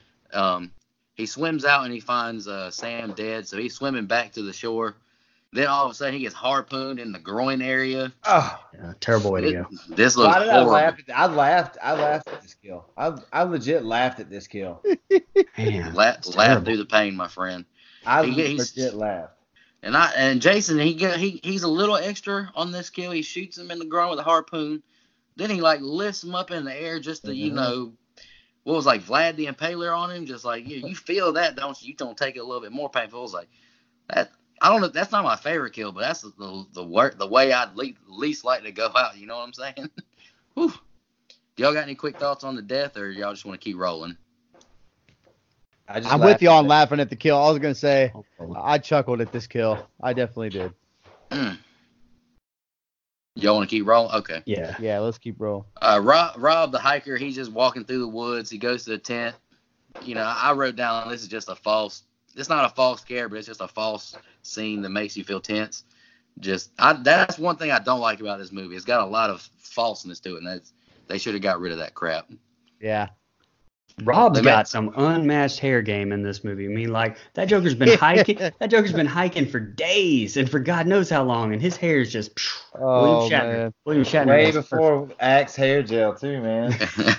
He swims out and he finds Sam dead, so he's swimming back to the shore. Then all of a sudden he gets harpooned in the groin area. Oh, yeah, terrible way to go. This looks horrible. I laughed at this kill. I legit laughed at this kill. Man, laugh through the pain, my friend. I legit laughed. And Jason, he's a little extra on this kill. He shoots him in the groin with a harpoon. Then he lifts him up in the air just to what was Vlad the Impaler on him, just you feel that, don't you? You don't take it a little bit more painful. It was like that. I don't know. That's not my favorite kill, but that's the way I'd least like to go out. You know what I'm saying? Whew. Do y'all got any quick thoughts on the death, or y'all just want to keep rolling? I'm with you on laughing at the kill. I was gonna say I chuckled at this kill. I definitely did. Y'all want to keep rolling? Okay. Yeah, let's keep rolling. Rob the hiker, he's just walking through the woods. He goes to the tent. You know, I wrote down this is just a false. It's not a false scare, but it's just a false scene that makes you feel tense. That's one thing I don't like about this movie. It's got a lot of falseness to it, and they should have got rid of that crap. Yeah. Rob's got some unmatched hair game in this movie. I mean, like, that Joker's been hiking. That Joker's been hiking for days and for God knows how long, and his hair is just William Shatner. Way before Axe hair gel too, man.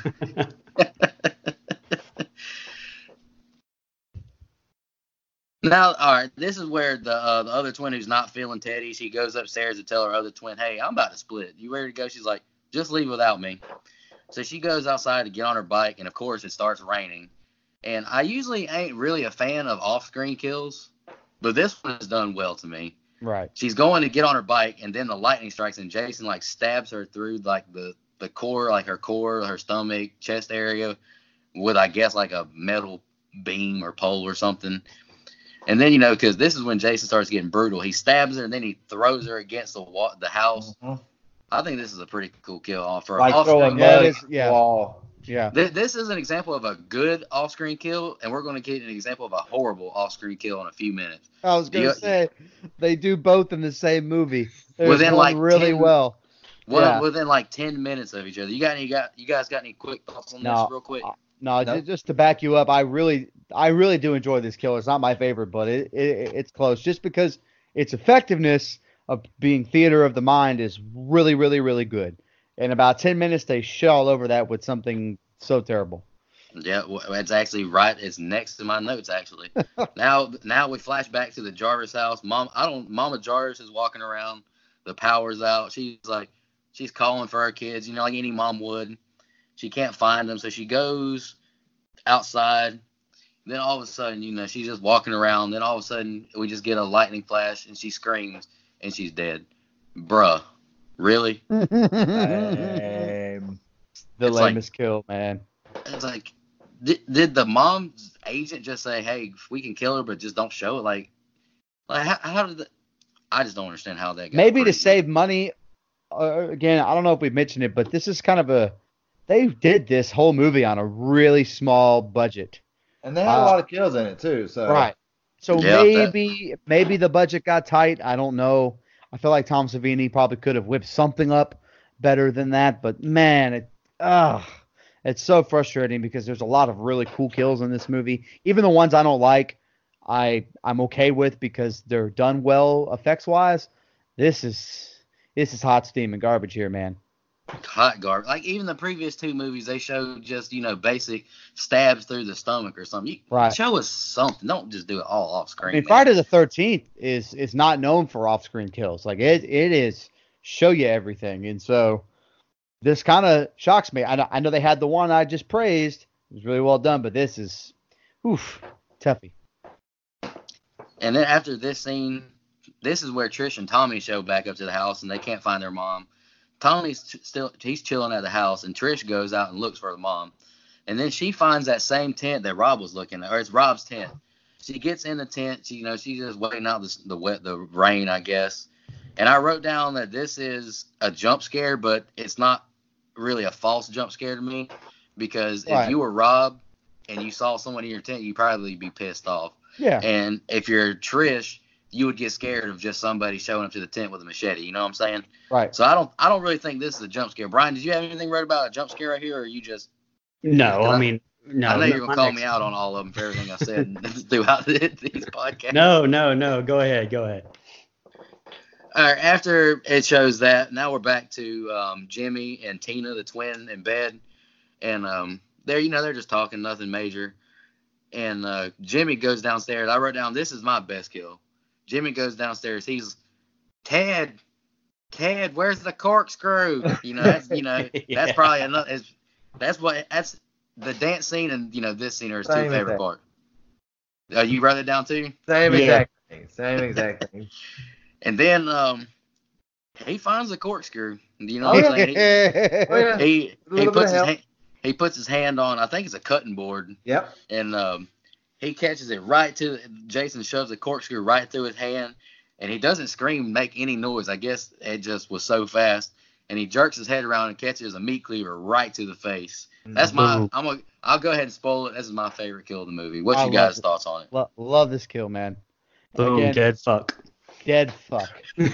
Now, all right, this is where the other twin who's not feeling Teddy, she goes upstairs to tell her other twin, hey, I'm about to split. You ready to go? She's like, just leave without me. So she goes outside to get on her bike, and, of course, it starts raining. And I usually ain't really a fan of off-screen kills, but this one is done well to me. Right. She's going to get on her bike, and then the lightning strikes, and Jason, like, stabs her through, like, the core, like her core, her stomach, chest area with, I guess, like a metal beam or pole or something. And then, you know, because this is when Jason starts getting brutal. He stabs her, and then he throws her against the house. Mm-hmm. I think this is a pretty cool kill for like off-screen. Wall. Yeah. This is an example of a good off-screen kill, and we're going to get an example of a horrible off-screen kill in a few minutes. I was going to say, they do both in the same movie. Within like really 10, well. Within like 10 minutes of each other. You guys got any quick thoughts on this real quick? No, just to back you up, I really do enjoy this kill. It's not my favorite, but it's close. Just because its effectiveness of being theater of the mind is really, really, really good. In about 10 minutes, they shit all over that with something so terrible. Yeah, it's actually right. It's next to my notes, actually. Now we flash back to the Jarvis house. Mama Jarvis is walking around. The power's out. She's calling for her kids, you know, like any mom would. She can't find them, so she goes outside. Then all of a sudden, you know, she's just walking around. Then all of a sudden, we just get a lightning flash, and she screams, and she's dead. Bruh. Really? The lamest kill, man. It's like, did the mom's agent just say, hey, we can kill her, but just don't show it? Like how did I just don't understand how that got Maybe to save money. Again, I don't know if we mentioned it, but this is kind of they did this whole movie on a really small budget. And they had a lot of kills in it, too. So. Right. So maybe the budget got tight. I don't know. I feel like Tom Savini probably could have whipped something up better than that. But, man, it's so frustrating because there's a lot of really cool kills in this movie. Even the ones I don't like, I'm okay with because they're done well effects-wise. This is hot steam and garbage here, man. Hot garbage. Like, even the previous two movies, they showed just, you know, basic stabs through the stomach or something. Show us something. Don't just do it all off screen. I mean, Friday the 13th is not known for off-screen kills. Like, it is show you everything. And so this kind of shocks me. I know they had the one I just praised. It was really well done, but this is, toughy. And then after this scene, this is where Trish and Tommy show back up to the house, and they can't find their mom. Tommy's he's chilling at the house, and Trish goes out and looks for the mom. And then she finds that same tent that Rob was looking at, or it's Rob's tent. She gets in the tent. She's just waiting out the rain, I guess. And I wrote down that this is a jump scare, but it's not really a false jump scare to me, because if you were Rob and you saw someone in your tent, you'd probably be pissed off. Yeah. And if you're Trish, you would get scared of just somebody showing up to the tent with a machete. You know what I'm saying? Right. So I don't really think this is a jump scare. Brian, did you have anything right about a jump scare right here, or are you just? No, I mean, no. I know you're gonna call me out on all of them for everything I said throughout these podcasts. No. Go ahead. All right. After it shows that, now we're back to Jimmy and Tina, the twin, in bed, and they're just talking, nothing major. And Jimmy goes downstairs. I wrote down, this is my best kill. Jimmy goes downstairs. He's, Ted, where's the corkscrew? That's probably another. That's the dance scene and this scene are his two favorite parts. You wrote it down too? Same exact thing. And then he finds the corkscrew. You know what I'm saying? He puts his hand on, I think it's a cutting board. Yep. And he catches it Jason shoves a corkscrew right through his hand, and he doesn't scream, make any noise. I guess it just was so fast. And he jerks his head around and catches a meat cleaver right to the face. That's I'll go ahead and spoil it. This is my favorite kill of the movie. What's your guys' thoughts on it? Love this kill, man. Boom, Again, dead fuck. Dead fuck.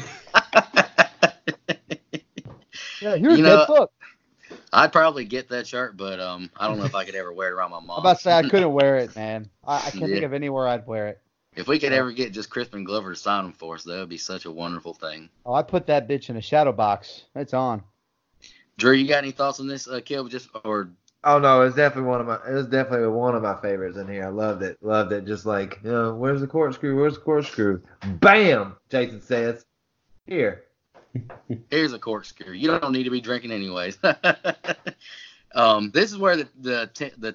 Yeah, you're a dead fuck. I'd probably get that shirt, but I don't know if I could ever wear it around my mom. I'm about to say I couldn't wear it, man. I can't think of anywhere I'd wear it. If we could ever get just Crispin Glover to sign them for us, that would be such a wonderful thing. Oh, I put that bitch in a shadow box. It's on. Drew, you got any thoughts on this kill? Oh no, it's definitely one of my favorites in here. I loved it. Just like, where's the corkscrew? Where's the corkscrew? Bam! Jason says, here. Here's a corkscrew. You don't need to be drinking anyways. This is where the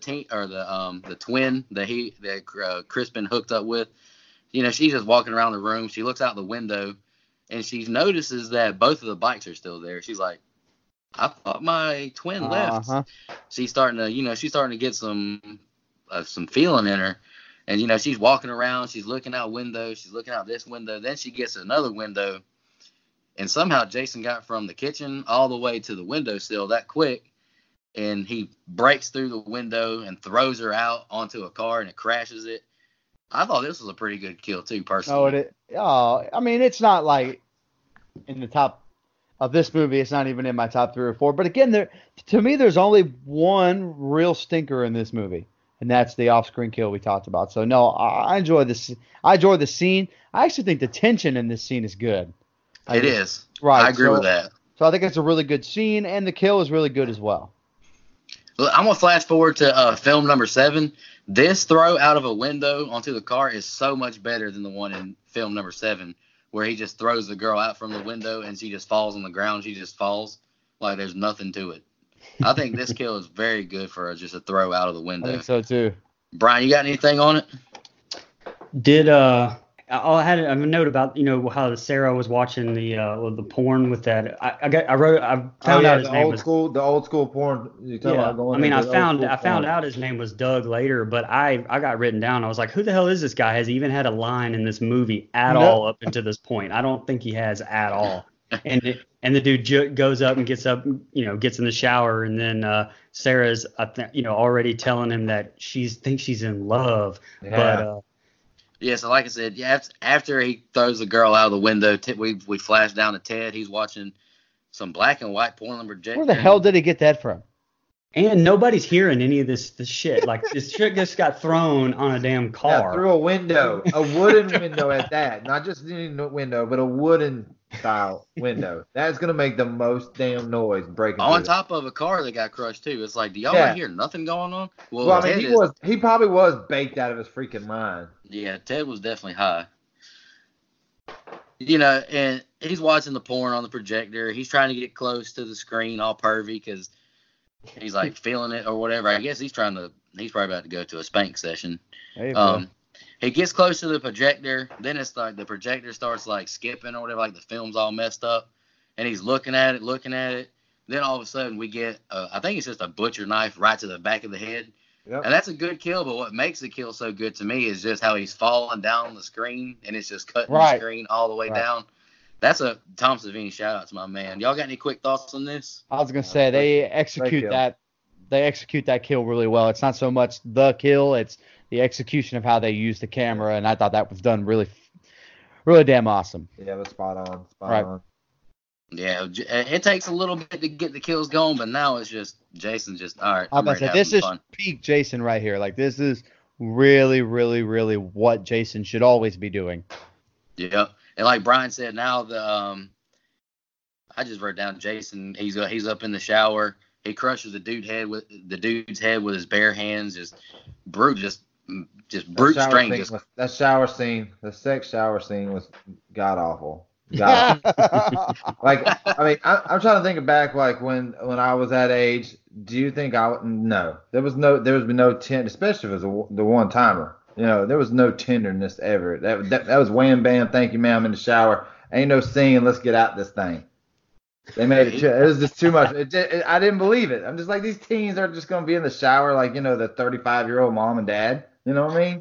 twin that Crispin hooked up with, she's just walking around the room. She looks out the window and she notices that both of the bikes are still there. She's like, I thought my twin left. She's starting to get some feeling in her, and she's walking around. She's looking out windows. She's looking out this window. Then she gets another window, and somehow Jason got from the kitchen all the way to the windowsill that quick. And he breaks through the window and throws her out onto a car, and it crashes it. I thought this was a pretty good kill too, personally. I mean, it's not like in the top of this movie. It's not even in my top 3 or 4. But again, to me, there's only one real stinker in this movie, and that's the off-screen kill we talked about. So no, I enjoy this. I enjoy the scene. I actually think the tension in this scene is good. It is. Right. I agree with that. So I think it's a really good scene, and the kill is really good as well. I'm going to flash forward to film number 7. This throw out of a window onto the car is so much better than the one in film number 7, where he just throws the girl out from the window and she just falls on the ground. She just falls like there's nothing to it. I think this kill is very good for just a throw out of the window. I think so too. Brian, you got anything on it? I had a note about how Sarah was watching the porn with that. I found out his name was the old school porn. I found out his name was Doug later, but I got written down. I was like, who the hell is this guy? Has he even had a line in this movie at all up until this point? I don't think he has at all. And the dude goes up and gets in the shower, and then Sarah's already telling him that she thinks she's in love, but. Yeah, so like I said, after he throws the girl out of the window, we flash down to Ted. He's watching some black and white porn on projector. Where the hell did he get that from? And nobody's hearing any of this shit. Like, this shit just got thrown on a damn car. Yeah, through a window. A wooden window at that. Not just any window, but a wooden style window. That's going to make the most damn noise breaking on top of a car that got crushed, too. It's like, do y'all not hear nothing going on? Well, I mean, he probably was baked out of his freaking mind. Yeah, Ted was definitely high. And he's watching the porn on the projector. He's trying to get close to the screen all pervy because he's like feeling it or whatever. I guess he's probably about to go to a spank session. He gets close to the projector. Then it's like the projector starts like skipping or whatever, like the film's all messed up. And he's looking at it. Then all of a sudden we get, I think it's just a butcher knife right to the back of the head. Yep. And that's a good kill, but what makes the kill so good to me is just how he's falling down the screen and it's just cutting the screen all the way down. That's a Tom Savini shout out to my man. Y'all got any quick thoughts on this? I was gonna say they execute that kill really well. It's not so much the kill, it's the execution of how they use the camera, and I thought that was done really, really damn awesome. Yeah, it was spot on. Yeah, it takes a little bit to get the kills going, but now it's just Jason's just all right. I'm gonna say this is peak Jason right here. Like this is really, really, really what Jason should always be doing. Yeah, and like Brian said, now I just wrote down Jason. He's up in the shower. He crushes the dude's head with his bare hands. Just brute strength. That shower scene, the sex shower scene was god awful. Like, I mean, I'm trying to think back, like when I was that age. Do you think no? There was no tender, especially if it was the one timer. There was no tenderness ever. That was wham bam, thank you ma'am in the shower. Ain't no singing. Let's get out this thing. They made it. It was just too much. I didn't believe it. I'm just like, these teens are just gonna be in the shower like the 35-year-old mom and dad. You know what I mean?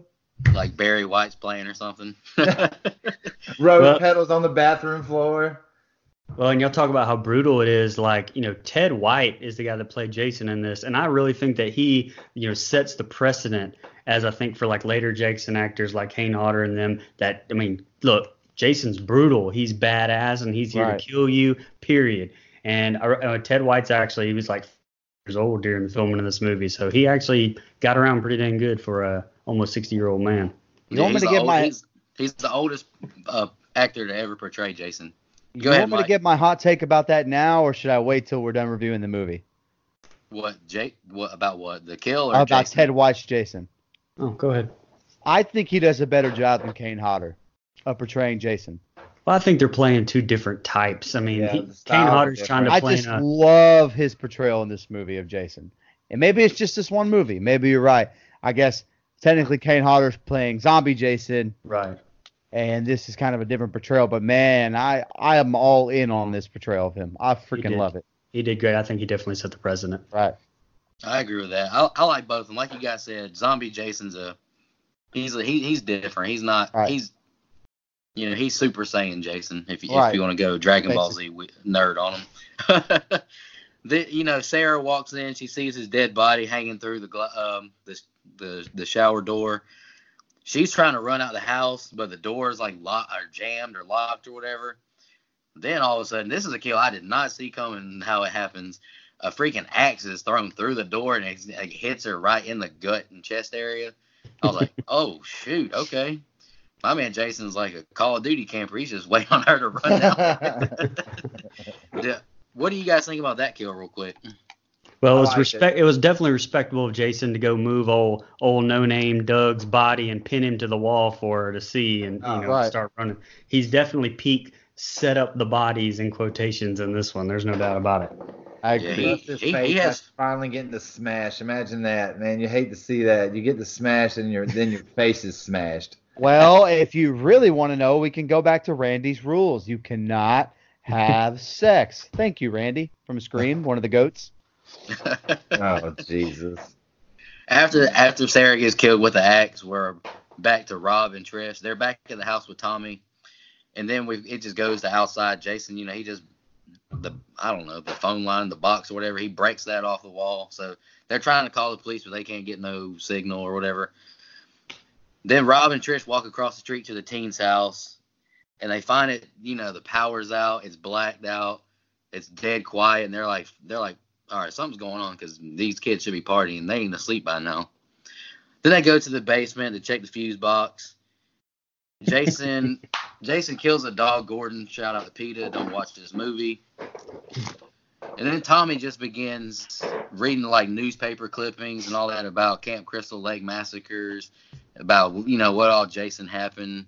like Barry White's playing or something. Rose petals on the bathroom floor. Well, and y'all talk about how brutal it is. Like, Ted White is the guy that played Jason in this, and I really think that he, sets the precedent, as I think for like later Jason actors like Kane Hodder and them. That, I mean, look, Jason's brutal. He's badass, and he's here to kill you. Period. And Ted White's he was like 4 years old during the filming of this movie, so he actually got around pretty dang good for a almost 60-year-old man. He's the oldest actor to ever portray Jason. You want me to get my hot take about that now, or should I wait till we're done reviewing the movie? What, Jake? What about what? The kill or about Jason? Ted White's Jason? Oh, go ahead. I think he does a better job than Kane Hodder of portraying Jason. Well, I think they're playing two different types. I mean, Kane Hodder's trying to play. I just love his portrayal in this movie of Jason. And maybe it's just this one movie. Maybe you're right. I guess technically Kane Hodder's playing zombie Jason. Right. And this is kind of a different portrayal, but man, I am all in on this portrayal of him. I freaking love it. He did great. I think he definitely set the precedent. Right. I agree with that. I like both of them. Like you guys said, zombie Jason's he's different. He's not he's Super Saiyan Jason. If you want to go Dragon Ball Z nerd on him. Sarah walks in. She sees his dead body hanging through the shower door. She's trying to run out the house, but the doors like locked or jammed or locked or whatever. Then all of a sudden, this is a kill I did not see coming. How it happens, a freaking axe is thrown through the door and it hits her right in the gut and chest area. I was like, oh shoot, okay. My man Jason's like a Call of Duty camper. He's just waiting on her to run out. What do you guys think about that kill, real quick? Well, it was definitely respectable of Jason to go move old no-name Doug's body and pin him to the wall for her to see and start running. He's definitely peak set up the bodies in quotations in this one. There's no doubt about it. I agree. He has finally getting the smash. Imagine that, man. You hate to see that. You get the smash and then your face is smashed. Well, if you really want to know, we can go back to Randy's rules. You cannot have sex. Thank you, Randy, from Scream, one of the goats. Oh, Jesus. After Sarah gets killed with the axe, we're back to Rob and Trish. They're back in the house with Tommy. And then it just goes to outside. Jason, he just, the phone line, the box or whatever, he breaks that off the wall. So they're trying to call the police, but they can't get no signal or whatever. Then Rob and Trish walk across the street to the teen's house. And they find it, the power's out. It's blacked out. It's dead quiet. And they're like, all right, something's going on because these kids should be partying. They ain't asleep by now. Then they go to the basement to check the fuse box. Jason kills a dog, Gordon. Shout out to PETA. Don't watch this movie. And then Tommy just begins reading like newspaper clippings and all that about Camp Crystal Lake massacres, about what all Jason happened.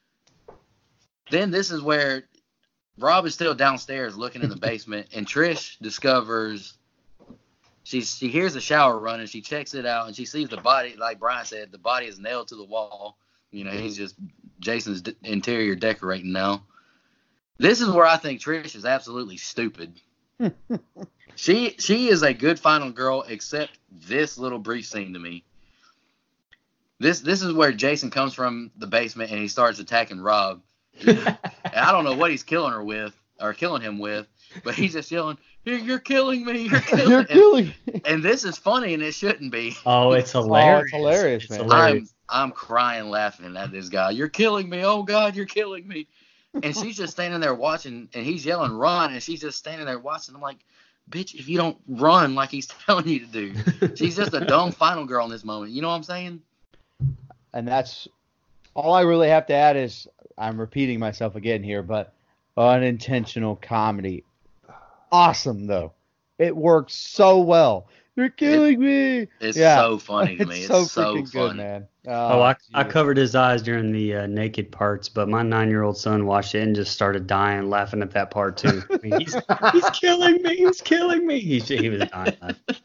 Then this is where Rob is still downstairs looking in the basement, and Trish discovers she hears the shower running. She checks it out, and she sees the body. Like Brian said, the body is nailed to the wall. He's just Jason's interior decorating now. This is where I think Trish is absolutely stupid. She is a good final girl, except this little brief scene to me. This is where Jason comes from the basement and he starts attacking Rob. And I don't know what he's killing him with, but he's just yelling, "You're killing me! You're killing me!" And this is funny, and it shouldn't be. Oh, it's hilarious! Oh, it's hilarious, man. Hilarious. I'm crying, laughing at this guy. "You're killing me! Oh God, you're killing me!" And she's just standing there watching, and he's yelling, "Run!" And she's just standing there watching. I'm like, bitch, if you don't run like he's telling you to do. She's just a dumb final girl in this moment. You know what I'm saying? And that's all I really have to add is, I'm repeating myself again here, but unintentional comedy. Awesome, though. It works so well. "You're killing me." It's so funny to me. It's so freaking funny. Good, man. I covered his eyes during the naked parts, but my 9-year-old son watched it and just started dying, laughing at that part too. I mean, he's killing me. He's killing me. He was dying.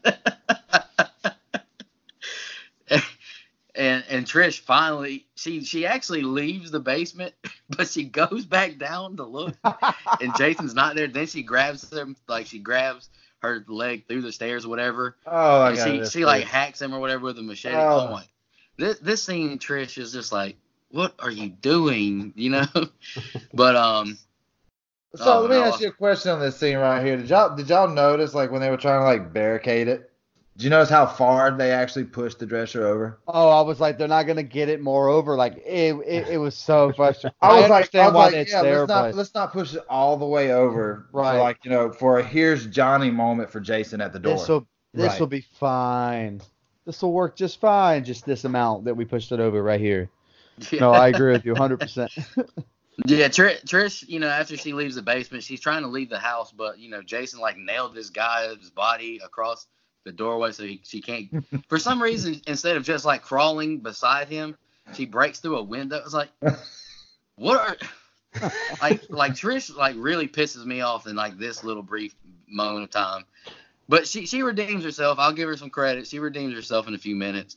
And Trish finally, she actually leaves the basement, but she goes back down to look, and Jason's not there. Then she grabs him, like she grabs her leg through the stairs or whatever. Oh, and she like hacks him or whatever with a machete. Oh my! this scene, Trish is just like, what are you doing? You know? But So let me ask you a question on this scene right here. Did y'all notice, like, when they were trying to like barricade it? Did you notice how far they actually pushed the dresser over? Oh, I was like, they're not gonna get it more over. Like it was so frustrating. I was like, let's not push it all the way over. Right. For like, you know, for a here's Johnny moment for Jason at the door. This will be fine. This will work just fine. Just this amount that we pushed it over right here. Yeah. No, I agree with you 100%. Yeah, Trish, you know, after she leaves the basement, she's trying to leave the house, but, you know, Jason, like, nailed this guy's body across the doorway so she can't. For some reason, instead of just, like, crawling beside him, she breaks through a window. It's like, what are. Like Trish, like, really pisses me off in, like, this little brief moment of time. But she redeems herself. I'll give her some credit. She redeems herself in a few minutes.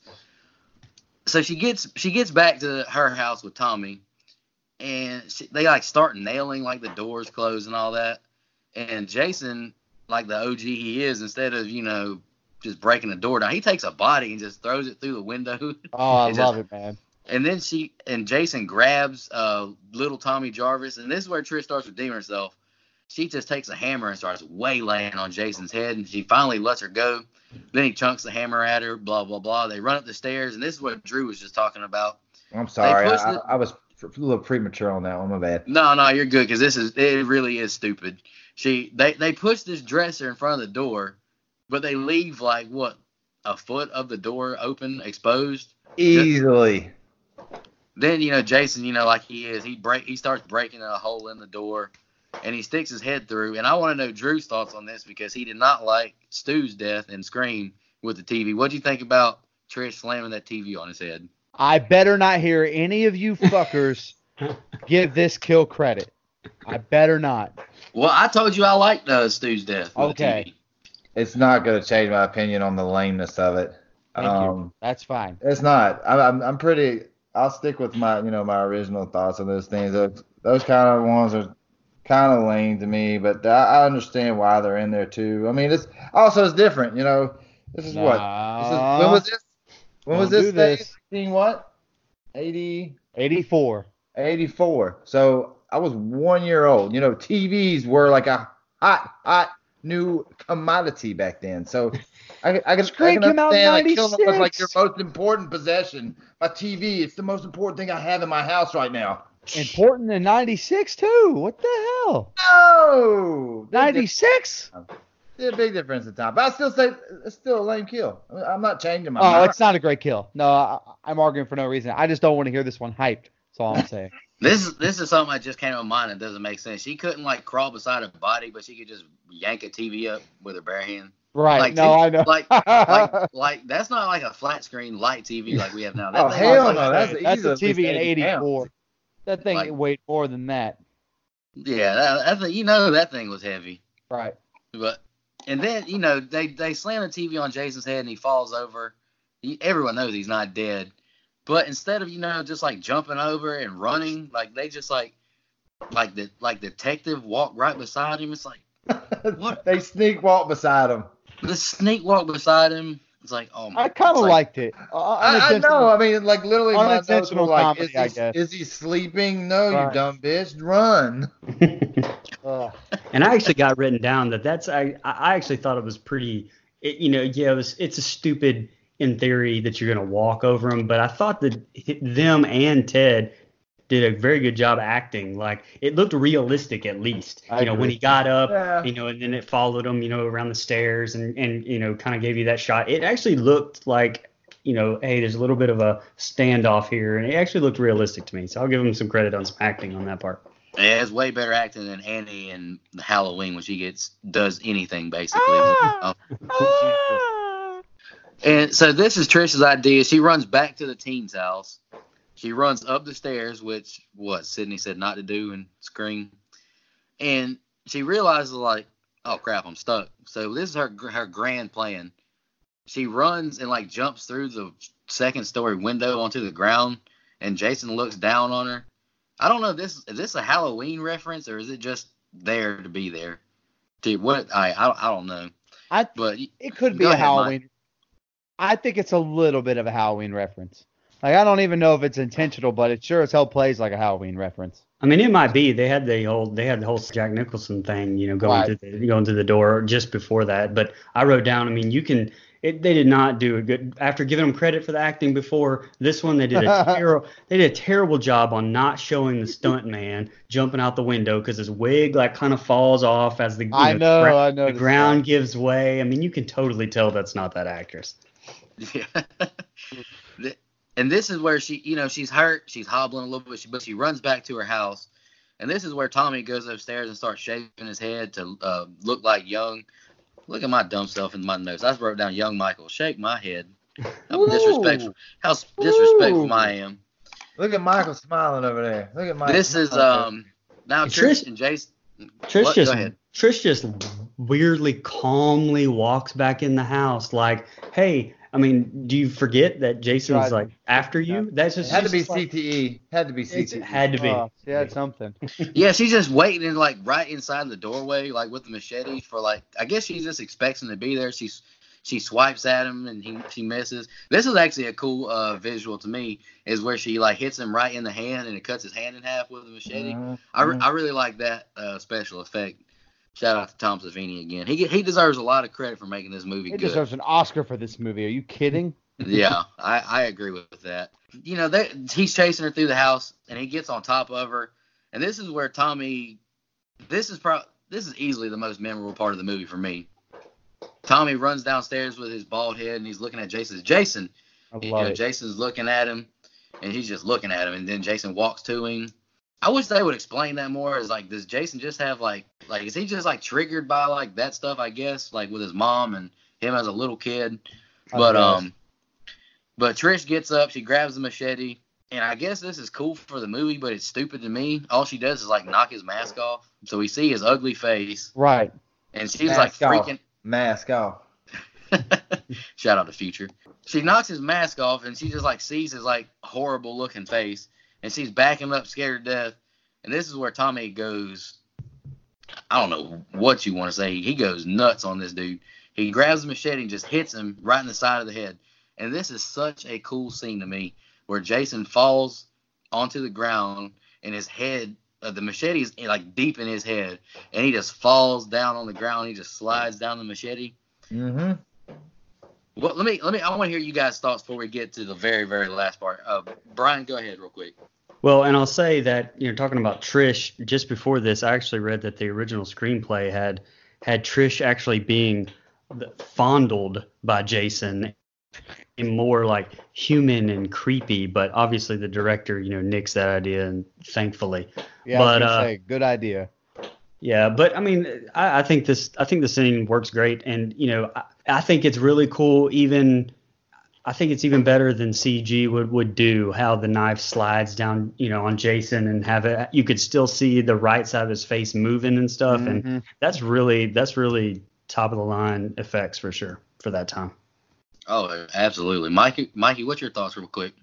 So she gets back to her house with Tommy. And they, like, start nailing, like, the doors closed and all that. And Jason, like the OG he is, instead of, you know, just breaking the door down, he takes a body and just throws it through the window. Oh, I love it, man. And then Jason grabs little Tommy Jarvis. And this is where Trish starts redeeming herself. She just takes a hammer and starts waylaying on Jason's head. And she finally lets her go. Then he chunks the hammer at her, blah, blah, blah. They run up the stairs. And this is what Drew was just talking about. I'm sorry. I was a little premature on that one. My bad. No, you're good, because it really is stupid. They push this dresser in front of the door, but they leave, like, what, a foot of the door open, exposed? Easily. Then, you know, Jason, you know, like he is, he starts breaking a hole in the door, and he sticks his head through. And I want to know Drew's thoughts on this, because he did not like Stu's death in Scream with the TV. What do you think about Trish slamming that TV on his head? I better not hear any of you fuckers give this kill credit. I better not. Well, I told you I liked Stu's death. Okay. It's not going to change my opinion on the lameness of it. Thank you. That's fine. It's not. I'm pretty. I'll stick with my my original thoughts on those things. Those kind of ones are kind of lame to me, but I understand why they're in there too. I mean, it's different. You know, this is what. When was this? When was this? 19 what? 84. 84. So I was 1 year old. You know, TVs were like a hot new commodity back then. So I can understand, like, killing them was like your most important possession. My TV, it's the most important thing I have in my house right now. Important in 96 too. What the hell? No. 96? There's a big difference in time. But I still say it's still a lame kill. I'm not changing my mind. Oh, it's not a great kill. No, I'm arguing for no reason. I just don't want to hear this one hyped. That's all I'm saying. This is something that just came to mind that doesn't make sense. She couldn't, like, crawl beside her body, but she could just yank a TV up with her bare hand. Right. Like, I know. Like that's not like a flat screen light TV like we have now. That hell no. That's a TV in 84. That thing weighed more than that. Yeah, that thing was heavy. Right. And then, you know, they slam the TV on Jason's head and he falls over. Everyone knows he's not dead. But instead of, you know, just, like, jumping over and running, like, they just, like detective walk right beside him. It's like, what? They sneak walk beside him. The sneak walk beside him. It's like, oh my. I kind of liked it. I know. I mean, like, literally, my notes were like, comedy, is he sleeping? No, right. You dumb bitch. Run. And I actually got written down that's I actually thought it was pretty. It's a stupid, in theory, that you're going to walk over them. But I thought that them and Ted did a very good job acting. Like, it looked realistic, at least. When he got up, and then it followed him, around the stairs and kind of gave you that shot. It actually looked like, hey, there's a little bit of a standoff here. And it actually looked realistic to me. So I'll give him some credit on some acting on that part. Yeah, it's way better acting than Annie in Halloween when she does anything, basically. And so this is Trish's idea. She runs back to the teen's house. She runs up the stairs, which Sydney said not to do in Scream. And she realizes, like, oh, crap, I'm stuck. So this is her grand plan. She runs and, like, jumps through the second-story window onto the ground, and Jason looks down on her. I don't know, is this a Halloween reference, or is it just there to be there? I don't know. It could be a Halloween. I think it's a little bit of a Halloween reference. Like, I don't even know if it's intentional, but it sure as hell plays like a Halloween reference. I mean, it might be. They had the whole Jack Nicholson thing, going through the door just before that. But I wrote down. I mean, they did not do a good, after giving them credit for the acting before this one. They did a terrible job on not showing the stunt man jumping out the window because his wig like kind of falls off as the the ground gives way. I mean, you can totally tell that's not that actress. Yeah. And this is where she's hurt. She's hobbling a little bit, but she runs back to her house. And this is where Tommy goes upstairs and starts shaving his head to look like young. Look at my dumb self in my notes. I wrote down young Michael. Shake my head. How disrespectful I am. Look at Michael smiling over there. Look at Michael. This is now Trish and Jason. Trish just weirdly calmly walks back in the house like, hey. I mean, do you forget that Jason's like after you? That's just had to be CTE. Had to be CTE. Had to be. She had something. Yeah, she's just waiting like right inside the doorway, like with the machete for like. I guess she just expects him to be there. She swipes at him and she misses. This is actually a cool visual to me. Is where she like hits him right in the hand and it cuts his hand in half with the machete. I really like that special effect. Shout out to Tom Savini again. He deserves a lot of credit for making this movie good. He deserves an Oscar for this movie. Are you kidding? Yeah, I agree with that. He's chasing her through the house, and he gets on top of her. And this is where Tommy – this is easily the most memorable part of the movie for me. Tommy runs downstairs with his bald head, and he's looking at Jason. Jason. I love it. Jason's looking at him, and he's just looking at him. And then Jason walks to him. I wish they would explain that more. Is like, does Jason just have like is he just like triggered by like that stuff? I guess like with his mom and him as a little kid. But Trish gets up, she grabs the machete, and I guess this is cool for the movie, but it's stupid to me. All she does is like knock his mask off, so we see his ugly face. Right. And she's like freaking mask off. Shout out to Future. She knocks his mask off, and she just like sees his like horrible looking face. And she's backing up, scared to death. And this is where Tommy goes, I don't know what you want to say. He goes nuts on this dude. He grabs the machete and just hits him right in the side of the head. And this is such a cool scene to me, where Jason falls onto the ground and his head, the machete is like deep in his head. And he just falls down on the ground. He just slides down the machete. Mm-hmm. Well, I want to hear you guys' thoughts before we get to the very, very last part. Brian, go ahead real quick. Well, and I'll say that, talking about Trish, just before this, I actually read that the original screenplay had Trish actually being fondled by Jason and more like human and creepy, but obviously the director, nixed that idea, and thankfully. Yeah, but, I was gonna say, good idea. Yeah, but I mean, I think the scene works great, and I think it's really cool. I think it's even better than CG would do. How the knife slides down, on Jason, and you could still see the right side of his face moving and stuff, and that's really top of the line effects for sure for that time. Oh, absolutely, Mikey, what's your thoughts, real quick?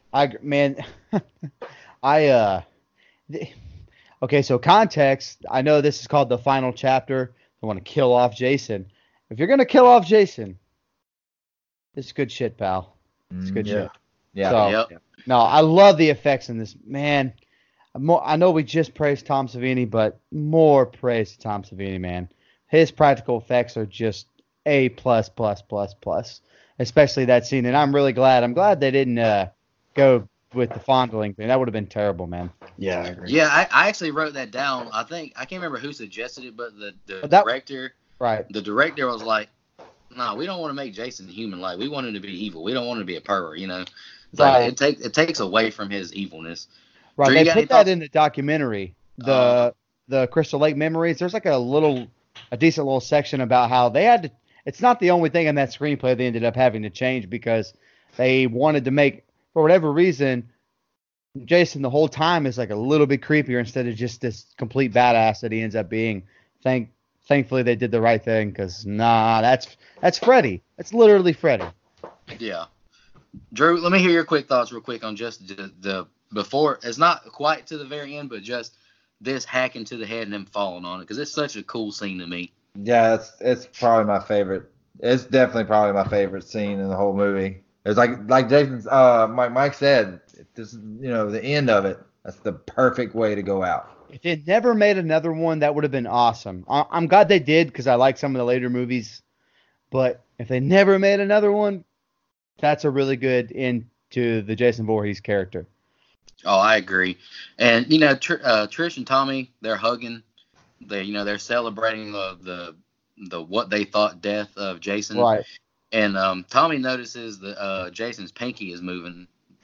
Okay, so context, I know this is called the final chapter. I want to kill off Jason. If you're going to kill off Jason, this is good shit, pal. It's good shit. Yeah. No, I love the effects in this. Man, I know we just praised Tom Savini, but more praise to Tom Savini, man. His practical effects are just A++++, especially that scene. And I'm really glad. I'm glad they didn't go with the fondling thing. That would have been terrible, man. Yeah, I agree. Yeah, I actually wrote that down. I can't remember who suggested it, but the director, right? The director was like, "No, we don't want to make Jason human. Like, we want him to be evil. We don't want him to be a pervert. Like, it takes away from his evilness." Right. They put that in the documentary, the Crystal Lake Memories. There's like a decent little section about how they had to. It's not the only thing in that screenplay they ended up having to change because they wanted to make, for whatever reason, Jason the whole time is like a little bit creepier instead of just this complete badass that he ends up being. Thankfully they did the right thing, because that's Freddy. That's literally Freddy. Yeah. Drew, let me hear your quick thoughts real quick on just the before. It's not quite to the very end, but just this hacking to the head and him falling on it, because it's such a cool scene to me. Yeah, it's probably my favorite. It's definitely probably my favorite scene in the whole movie. It's like Jason's Mike said, this is the end of it. That's the perfect way to go out. If they never made another one, that would have been awesome. I'm glad they did because I like some of the later movies. But if they never made another one, that's a really good end to the Jason Voorhees character. Oh, I agree. And Trish and Tommy, they're hugging. They're celebrating the what they thought death of Jason. Right. And Tommy notices that Jason's pinky is moving,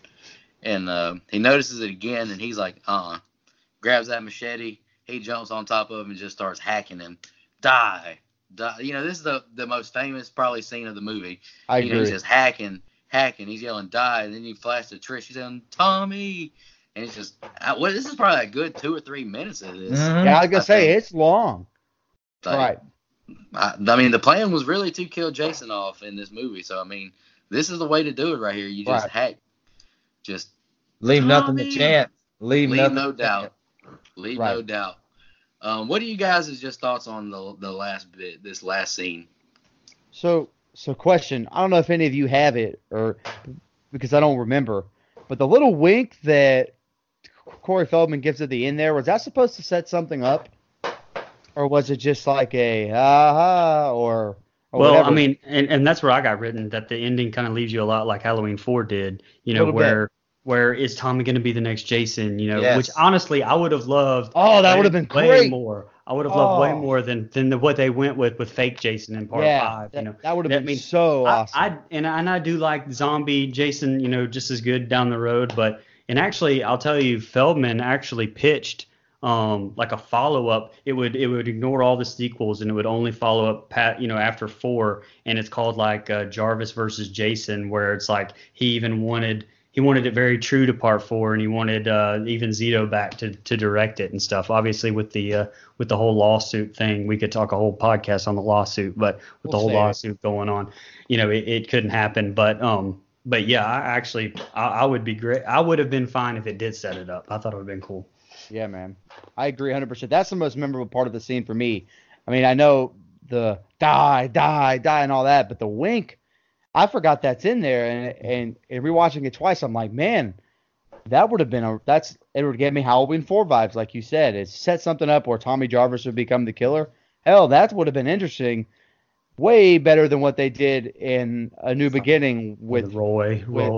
and he notices it again, and he's like, grabs that machete, he jumps on top of him and just starts hacking him. Die. This is the most famous probably scene of the movie. I agree. He's just hacking, he's yelling die, and then you flash to Trish, he's yelling Tommy, and it's just, this is probably a good 2 or 3 minutes of this. Mm-hmm. Yeah, I was gonna say it's long. Right. The plan was really to kill Jason off in this movie. So, this is the way to do it right here. You just hack. Just leave nothing to chance. Leave no doubt. Leave no doubt. What are you guys' just thoughts on the last bit, this last scene? So question. I don't know if any of you have it or because I don't remember, but the little wink that Corey Feldman gives at the end there, was that supposed to set something up? Or was it just like a or well, whatever? And that's where I got written, that the ending kind of leaves you a lot like Halloween 4 did, where is Tommy going to be the next Jason, yes. Which honestly I would have loved. Oh, that would have been way great. more. I would have loved way more than what they went with fake Jason in part 5. That would have been so awesome. I do like zombie Jason, just as good down the road, and actually I'll tell you, Feldman actually pitched like a follow-up. It would ignore all the sequels and it would only follow up after 4, and it's called like Jarvis versus Jason, where it's like he wanted it very true to part 4, and he wanted even Zito back to direct it and stuff. Obviously with the whole lawsuit thing, we could talk a whole podcast on the lawsuit, but with the whole lawsuit going on, it couldn't happen. But yeah, I would be great. I would have been fine if it did set it up. I thought it would have been cool. Yeah, man. I agree 100%. That's the most memorable part of the scene for me. I know the die and all that, but the wink, I forgot that's in there. And rewatching it twice, I'm like, man, that would have been it would give me Halloween 4 vibes, like you said. It set something up where Tommy Jarvis would become the killer. Hell, that would have been interesting. Way better than what they did in A New Beginning with Roy.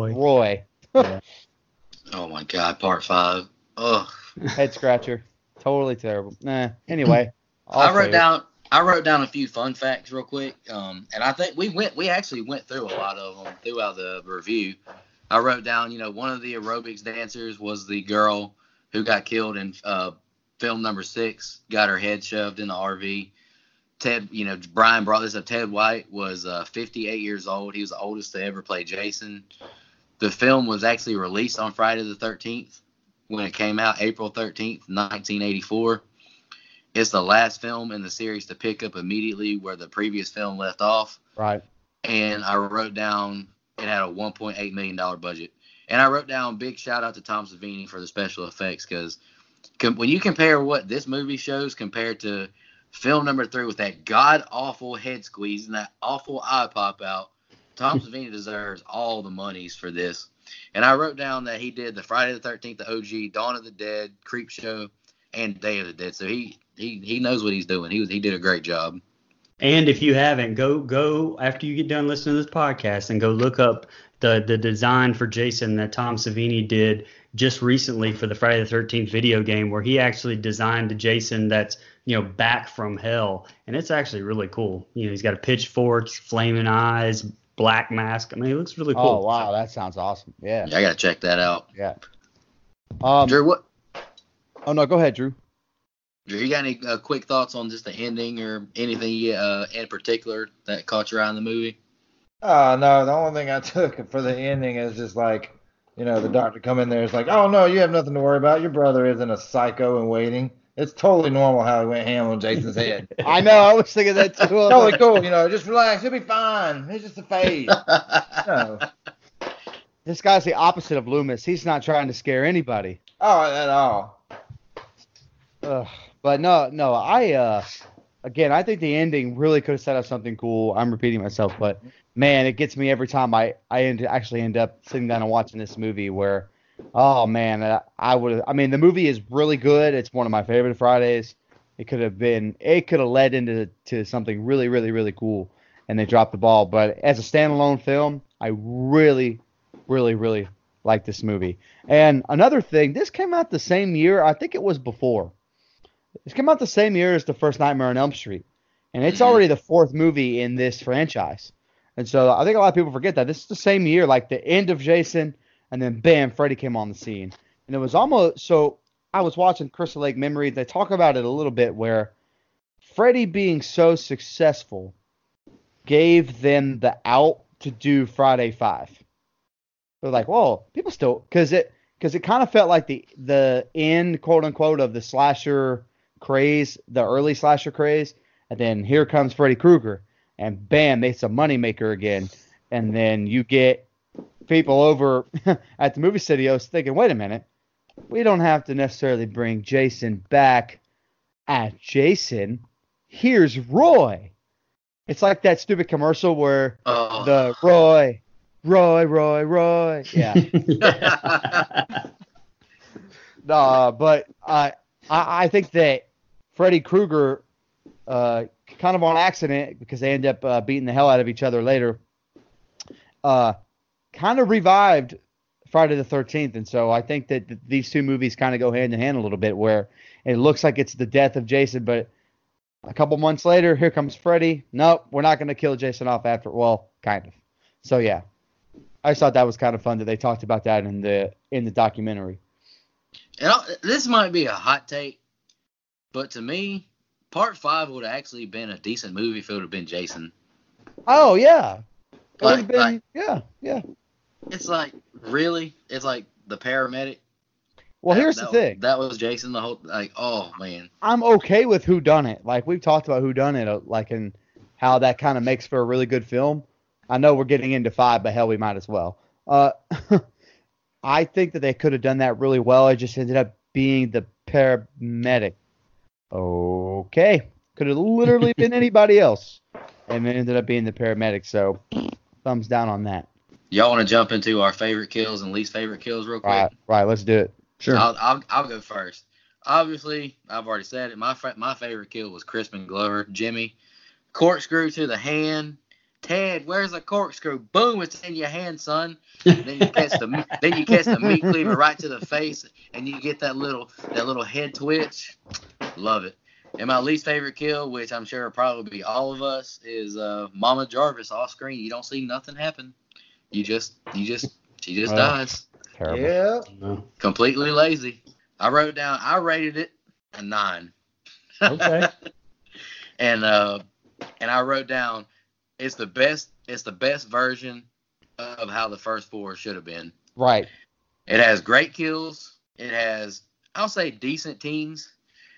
Yeah. Oh my God, part 5. Ugh. Head scratcher. Totally terrible. Anyway. I wrote down a few fun facts real quick. And I think we actually went through a lot of them throughout the review. I wrote down, one of the aerobics dancers was the girl who got killed in film number 6, got her head shoved in the RV. Ted, Brian brought this up. Ted White was 58 years old. He was the oldest to ever play Jason. The film was actually released on Friday the 13th. When it came out, April 13th, 1984. It's the last film in the series to pick up immediately where the previous film left off. Right. And I wrote down it had a $1.8 million budget. And I wrote down big shout out to Tom Savini for the special effects, because when you compare what this movie shows compared to film number 3 with that god-awful head squeeze and that awful eye pop out, Tom Savini deserves all the monies for this. And I wrote down that he did the Friday the 13th, the OG, Dawn of the Dead, Creepshow, and Day of the Dead. So he knows what he's doing. He did a great job. And if you haven't, go after you get done listening to this podcast and go look up the design for Jason that Tom Savini did just recently for the Friday the 13th video game, where he actually designed a Jason that's back from hell, and it's actually really cool. He's got a pitchfork, flaming eyes, black mask. It looks really cool. Oh wow, that sounds awesome. Yeah. I gotta check that out. Yeah. Drew, what? Oh no, go ahead, Drew. Drew, you got any quick thoughts on just the ending or anything in particular that caught your eye in the movie? No, the only thing I took for the ending is just like, the doctor come in there. It's like, oh no, you have nothing to worry about. Your brother isn't a psycho in waiting. It's totally normal how he went ham on Jason's head. I know. I was thinking that too. Totally cool. Just relax. He'll be fine. It's just a phase. No. This guy's the opposite of Loomis. He's not trying to scare anybody. Oh, at all. But no. Again, I think the ending really could have set up something cool. I'm repeating myself, but man, it gets me every time actually end up sitting down and watching this movie where, oh man, I mean, the movie is really good. It's one of my favorite Fridays. It could have led into something really, really, really cool, and they dropped the ball. But as a standalone film, I really, really, really like this movie. And another thing, this came out the same year. I think it was before. This came out the same year as the first Nightmare on Elm Street, and it's already the fourth movie in this franchise. And so I think a lot of people forget that this is the same year, like the end of Jason, and then bam, Freddy came on the scene. And it was almost so. I was watching Crystal Lake Memories. They talk about it a little bit where Freddy being so successful gave them the out to do Friday 5. They're like, whoa, people still, because it kind of felt like the end, quote unquote, of the slasher craze, the early slasher craze, and then here comes Freddy Krueger, and bam, it's a moneymaker again, and then you get people over at the movie studios thinking, wait a minute, we don't have to necessarily bring Jason back as Jason. Here's Roy. It's like that stupid commercial where the Roy. Yeah. No, but I think that Freddy Krueger, kind of on accident, because they end up beating the hell out of each other later, kind of revived Friday the 13th, and so I think that these two movies kind of go hand in hand a little bit, where it looks like it's the death of Jason, but a couple months later, here comes Freddy. Nope, we're not going to kill Jason off after. Well, kind of. So yeah, I just thought that was kind of fun that they talked about that in the documentary. And this might be a hot take, but to me, Part 5 would have actually been a decent movie if it would have been Jason. Oh yeah, yeah. It's like, really? It's like the paramedic? Well, here's the thing. That was Jason the whole, like, oh, man. I'm okay with whodunit. Like, we've talked about whodunit, like, and how that kind of makes for a really good film. I know we're getting into 5, but hell, we might as well. I think that they could have done that really well. It just ended up being the paramedic. Okay. Could have literally been anybody else. And it ended up being the paramedic, so thumbs down on that. Y'all want to jump into our favorite kills and least favorite kills real quick? Right, let's do it. Sure. I'll go first. Obviously, I've already said it. My favorite kill was Crispin Glover, Jimmy. Corkscrew to the hand. Ted, where's the corkscrew? Boom, it's in your hand, son. Then you catch the meat cleaver right to the face, and you get that little head twitch. Love it. And my least favorite kill, which I'm sure will probably be all of us, is Mama Jarvis off screen. You don't see nothing happen. She just dies. Terrible. Yeah. Completely lazy. I rated it a 9. Okay. and I wrote down it's the best version of how the first 4 should have been. Right. It has great kills. It has, I'll say, decent teams.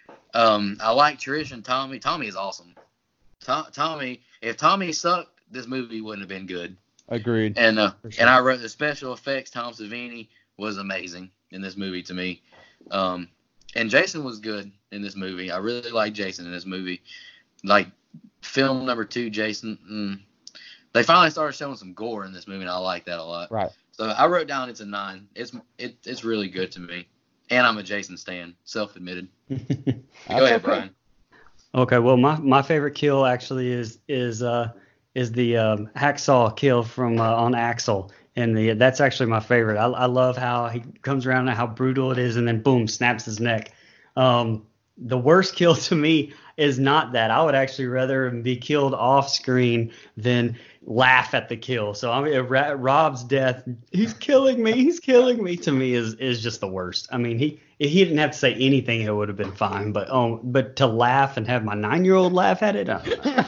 I like Trish and Tommy. Tommy is awesome. Tommy, if Tommy sucked, this movie wouldn't have been good. Agreed. And sure. And I wrote the special effects. Tom Savini was amazing in this movie to me. And Jason was good in this movie. I really like Jason in this movie. Like film number 2, Jason. They finally started showing some gore in this movie, and I like that a lot. Right. So I wrote down it's a 9. It's really good to me. And I'm a Jason stan, self-admitted. Go ahead, Brian. Okay, well, my favorite kill actually is the hacksaw kill from on Axel, and that's actually my favorite. I love how he comes around and how brutal it is, and then boom, snaps his neck. The worst kill to me is not that. I would actually rather be killed off screen than laugh at the kill. So I mean, Rob's death, he's killing me, to me is just the worst. I mean, if he didn't have to say anything, it would have been fine. But to laugh and have my 9-year-old laugh at it, that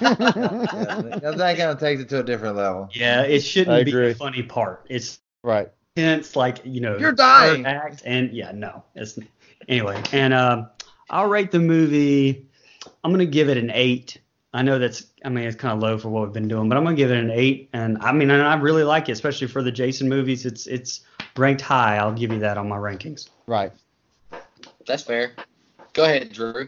kind of takes it to a different level. Yeah, it shouldn't be a funny part. It's right. It's like, you're dying. Act, and yeah, no. Anyway, and I'll rate the movie. I'm gonna give it an 8. I know it's kind of low for what we've been doing, but I'm gonna give it an 8. And I really like it, especially for the Jason movies. It's ranked high. I'll give you that on my rankings. Right. That's fair. Go ahead, Drew.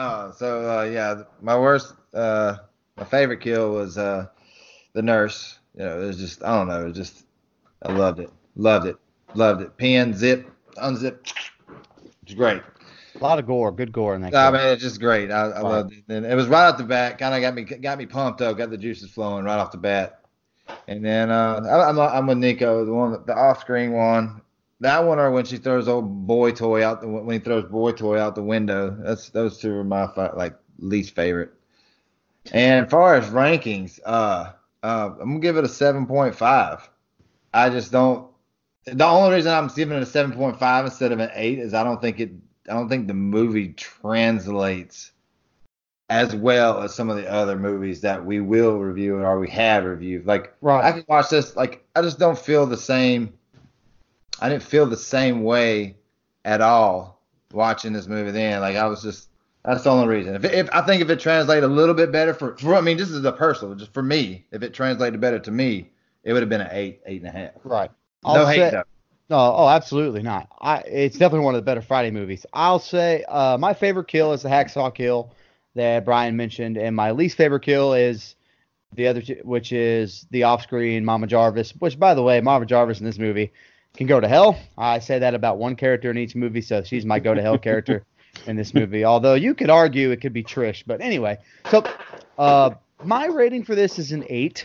My favorite kill was the nurse. it was just, I don't know, it was just, I loved it. Pin, zip, unzip, it's great. A lot of gore, good gore in that. I mean, it's just great. I loved it. And it was right off the bat, kind of got me pumped up, got the juices flowing right off the bat. And then I'm with Nico, the off-screen one. That one, or when she throws old boy toy out when he throws boy toy out the window. Those two are my least favorite. And as far as rankings, I'm gonna give it a 7.5. I just don't. The only reason I'm giving it a 7.5 instead of an 8 is I don't think the movie translates as well as some of the other movies that we will review or we have reviewed. Like, I can watch this. Like, I just don't feel the same. I didn't feel the same way at all watching this movie then. Like, that's the only reason. If I think if it translated a little bit better for I mean, this is a personal, just for me. If it translated better to me, it would have been an 8.5. Right. No hate though. No, absolutely not. It's definitely one of the better Friday movies. I'll say my favorite kill is the hacksaw kill that Brian mentioned, and my least favorite kill is the other two, which is the off-screen Mama Jarvis. Which, by the way, Mama Jarvis in this movie can go to hell. I say that about one character in each movie, so she's my go to hell character in this movie. Although you could argue it could be Trish, but anyway. So my rating for this is an 8.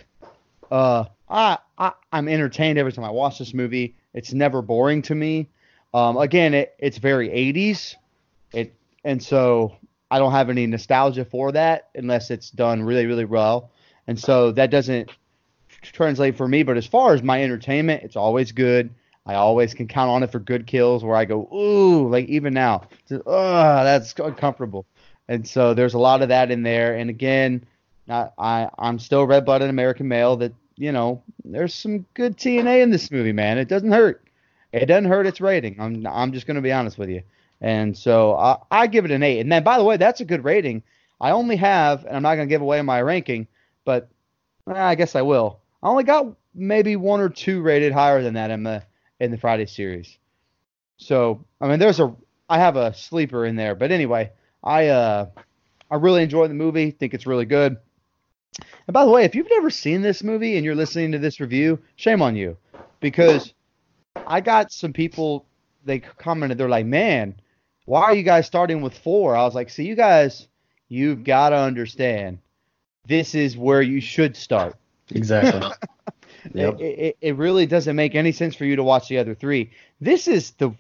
I'm entertained every time I watch this movie. It's never boring to me. Again, it's very 80s. And so I don't have any nostalgia for that unless it's done really, really well. And so that doesn't translate for me. But as far as my entertainment, it's always good. I always can count on it for good kills where I go, ooh, like even now, that's uncomfortable. And so there's a lot of that in there. And again, I'm still red-blooded American male that, there's some good TNA in this movie, man. It doesn't hurt. It doesn't hurt its rating. I'm just going to be honest with you. And so I give it an 8. And then, by the way, that's a good rating. I only have, and I'm not going to give away my ranking, but I guess I will. I only got maybe 1 or 2 rated higher than that in the Friday series. So, I mean, I have a sleeper in there. But anyway, I really enjoy the movie. Think it's really good. And by the way, if you've never seen this movie and you're listening to this review, shame on you. Because I got some people, they commented, they're like, man, why are you guys starting with 4? I was like, see, you guys, you've got to understand, this is where you should start. Exactly. Yep. It really doesn't make any sense for you to watch the other 3. This is the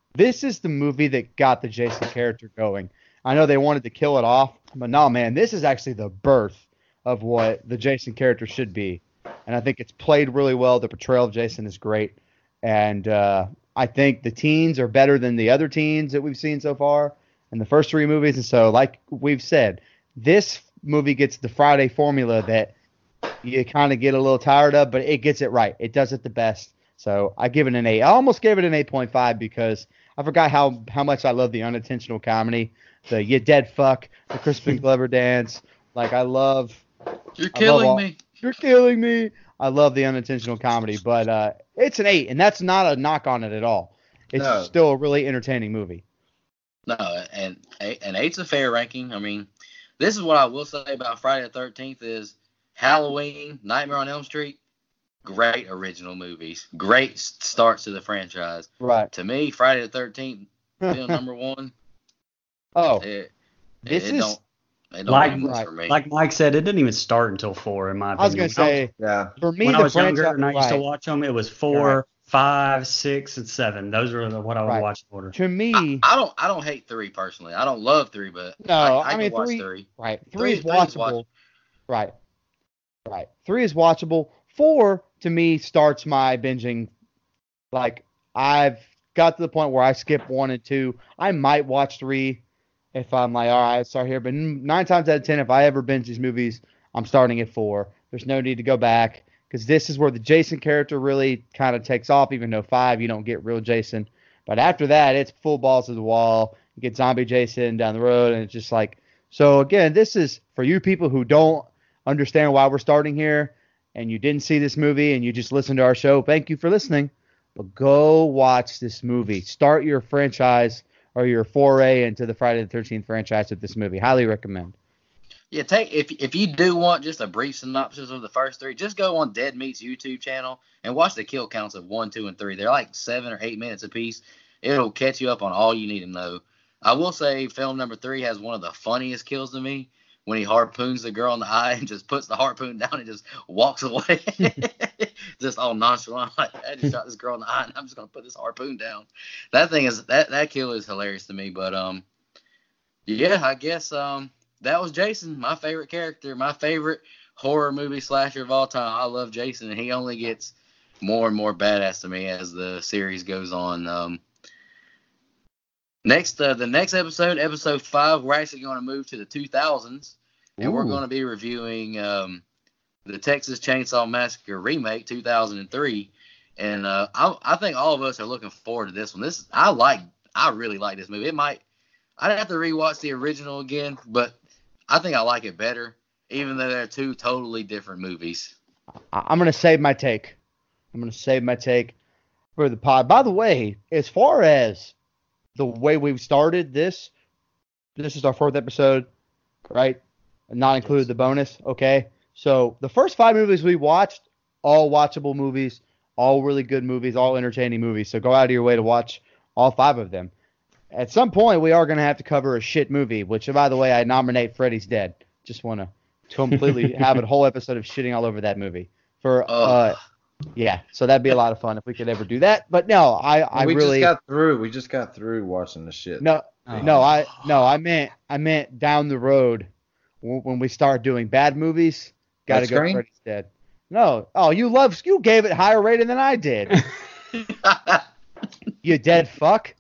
movie that got the Jason character going. I know they wanted to kill it off, but no, man, this is actually the birth of what the Jason character should be. And I think it's played really well. The portrayal of Jason is great. And I think the teens are better than the other teens that we've seen so far in the first 3 movies. And so, like we've said, this movie gets the Friday formula that you kind of get a little tired of, but it gets it right. It does it the best. So I give it an 8. I almost gave it an 8.5 because I forgot how much I love the unintentional comedy. The you dead fuck, the Crispin Glover dance. Like, I love... You're killing me. You're killing me. I love the unintentional comedy, but it's an 8, and that's not a knock on it at all. It's still a really entertaining movie. No, and 8's a fair ranking. I mean, this is what I will say about Friday the 13th is Halloween, Nightmare on Elm Street, great original movies. Great starts to the franchise. Right. To me, Friday the 13th, film number 1. Oh. Like Mike said, it didn't even start until 4, in my opinion. I was going to say, for me, when I was younger and I used to right. watch them, it was 4, 5, 6, and 7. Those were what I would watch in order. To me, I don't hate 3 personally. I don't love 3, but I mean, can watch 3. Right, 3 is watchable. Right. 3 is watchable. 4 to me starts my binging. Like, I've got to the point where I skip 1 and 2. I might watch 3. If I'm like, all right, start here. But 9 times out of 10, if I ever binge these movies, I'm starting at 4. There's no need to go back because this is where the Jason character really kind of takes off, even though 5, you don't get real Jason. But after that, it's full balls to the wall. You get zombie Jason down the road, and it's just like, so again, this is for you people who don't understand why we're starting here and you didn't see this movie and you just listened to our show. Thank you for listening. But go watch this movie. Start your franchise or your foray into the Friday the 13th franchise with this movie. Highly recommend. Yeah, if you do want just a brief synopsis of the first three, just go on Dead Meat's YouTube channel and watch the kill counts of 1, 2, and 3. They're like 7 or 8 minutes apiece. It'll catch you up on all you need to know. I will say film number 3 has one of the funniest kills to me when he harpoons the girl in the eye and just puts the harpoon down and just walks away. Just all nonchalant, like, I just shot this girl in the eye and I'm just gonna put this harpoon down. That kill is hilarious to me. But yeah, I guess that was Jason, my favorite character, my favorite horror movie slasher of all time. I love Jason, and he only gets more and more badass to me as the series goes on. The next episode, episode 5, we're actually going to move to the 2000s, and we're going to be reviewing the Texas Chainsaw Massacre remake, 2003. And I think all of us are looking forward to this one. I really like this movie. I'd have to rewatch the original again, but I think I like it better, even though they're two totally different movies. I'm going to save my take. For the pod. By the way, as far as the way we've started this is our 4th episode, right? Not included the bonus, okay? So the first 5 movies we watched, all watchable movies, all really good movies, all entertaining movies. So go out of your way to watch all 5 of them. At some point, we are going to have to cover a shit movie, which, by the way, I nominate Freddy's Dead. Just want to completely have a whole episode of shitting all over that movie. Yeah, so that'd be a lot of fun if we could ever do that. But no, we just got through watching the shit. I meant down the road when we start doing bad movies. Got to go Freddy's Dead. No, you gave it higher rating than I did. You dead fuck.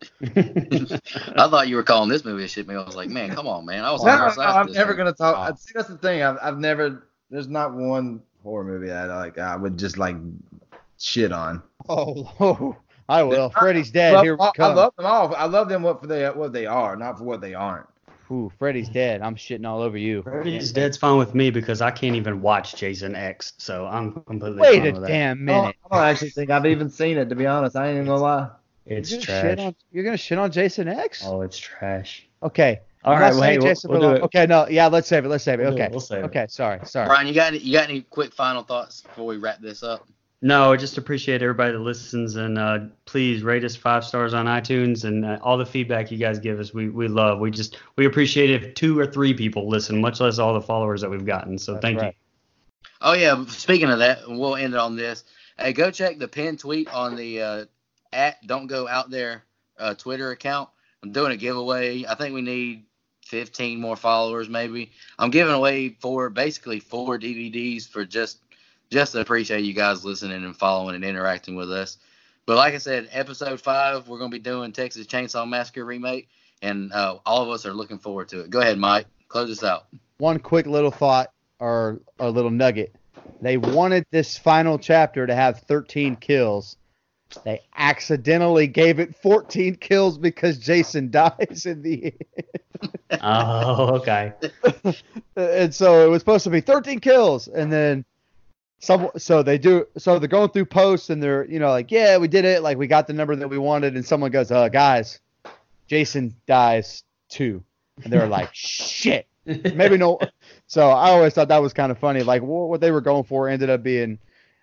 I thought you were calling this movie a shit movie. I was like, man, come on, man. I was I'm never gonna talk. See, that's the thing. I've never. There's not one horror movie that I would just like shit on. Oh, I will. Freddy's Dead. Here we come. I love them all. I love them what they are, not for what they aren't. Ooh, Freddy's Dead. I'm shitting all over you. Freddy's Dead's fine with me because I can't even watch Jason X, so I'm completely fine with that. Wait a damn minute. I don't actually think I've even seen it, to be honest. I ain't even gonna lie. It's trash. You're gonna shit on Jason X? Oh, it's trash. Okay. All right, wait, we'll do it. Okay, no, yeah, let's save it. Okay, we'll save it. Okay, sorry. Brian, you got any quick final thoughts before we wrap this up? No, just appreciate everybody that listens, and please rate us 5 stars on iTunes, and all the feedback you guys give us, we love. We appreciate it if 2 or 3 people listen, much less all the followers that we've gotten. So thank you. Oh yeah, speaking of that, we'll end it on this. Hey, go check the pinned tweet on the Don't Go Out There Twitter account. I'm doing a giveaway. I think we need 15 more followers, maybe. I'm giving away basically 4 DVDs for just to appreciate you guys listening and following and interacting with us. But like I said, episode 5, we're going to be doing Texas Chainsaw Massacre remake, and all of us are looking forward to it. Go ahead, Mike. Close us out. One quick little thought or a little nugget. They wanted this final chapter to have 13 kills. They accidentally gave it 14 kills because Jason dies in the end. Oh, okay. And so it was supposed to be 13 kills, and then so they're going through posts, and they're like, yeah, we did it, like we got the number that we wanted, and someone goes, guys, Jason dies too, and they're like, shit, maybe no. So I always thought that was kind of funny, like what they were going for ended up being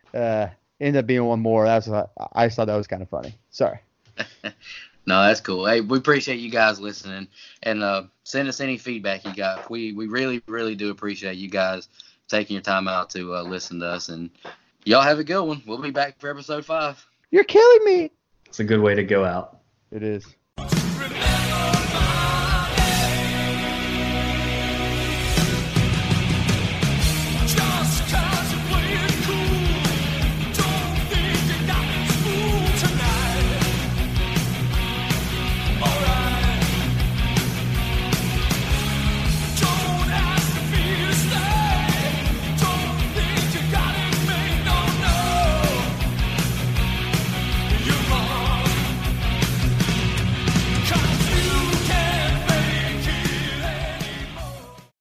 one more. I just thought that was kind of funny. Sorry. No, that's cool. Hey, we appreciate you guys listening, and send us any feedback you got. We really, really do appreciate you guys taking your time out to listen to us, and y'all have a good one. We'll be back for episode 5. You're killing me. It's a good way to go out. It is.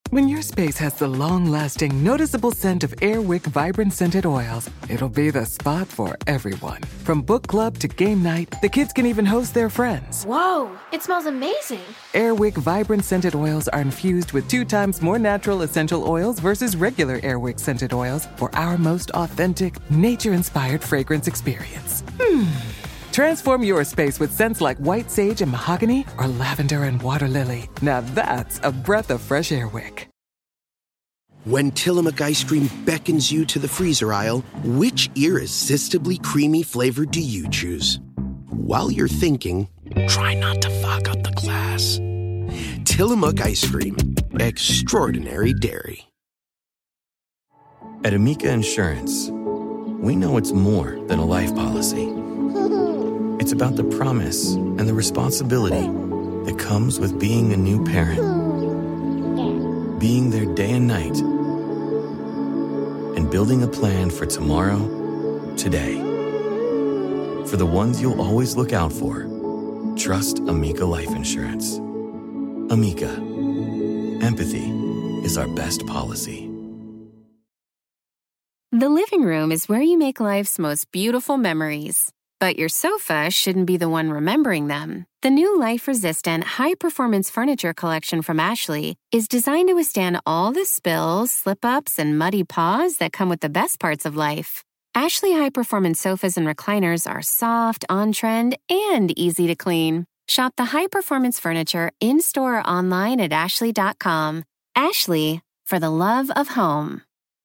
When your space has the long-lasting, noticeable scent of Airwick Vibrant Scented Oils, it'll be the spot for everyone. From book club to game night, the kids can even host their friends. Whoa, it smells amazing. Airwick Vibrant Scented Oils are infused with 2 times more natural essential oils versus regular Airwick Scented Oils for our most authentic, nature-inspired fragrance experience. Transform your space with scents like white sage and mahogany or lavender and water lily. Now that's a breath of fresh Airwick. When Tillamook ice cream beckons you to the freezer aisle, which irresistibly creamy flavor do you choose? While you're thinking, try not to fog up the glass. Tillamook ice cream. Extraordinary dairy. At Amica Insurance, we know it's more than a life policy. It's about the promise and the responsibility that comes with being a new parent. Being there day and night. And building a plan for tomorrow, today. For the ones you'll always look out for, trust Amica Life Insurance. Amica. Empathy is our best policy. The living room is where you make life's most beautiful memories. But your sofa shouldn't be the one remembering them. The new life-resistant, high-performance furniture collection from Ashley is designed to withstand all the spills, slip-ups, and muddy paws that come with the best parts of life. Ashley high-performance sofas and recliners are soft, on-trend, and easy to clean. Shop the high-performance furniture in-store or online at ashley.com. Ashley, for the love of home.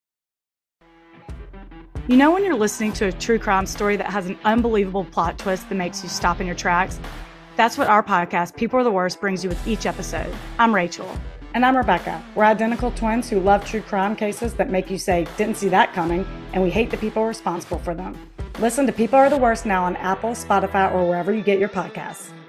You know when you're listening to a true crime story that has an unbelievable plot twist that makes you stop in your tracks? That's what our podcast, People Are the Worst, brings you with each episode. I'm Rachel. And I'm Rebecca. We're identical twins who love true crime cases that make you say, didn't see that coming, and we hate the people responsible for them. Listen to People Are the Worst now on Apple, Spotify, or wherever you get your podcasts.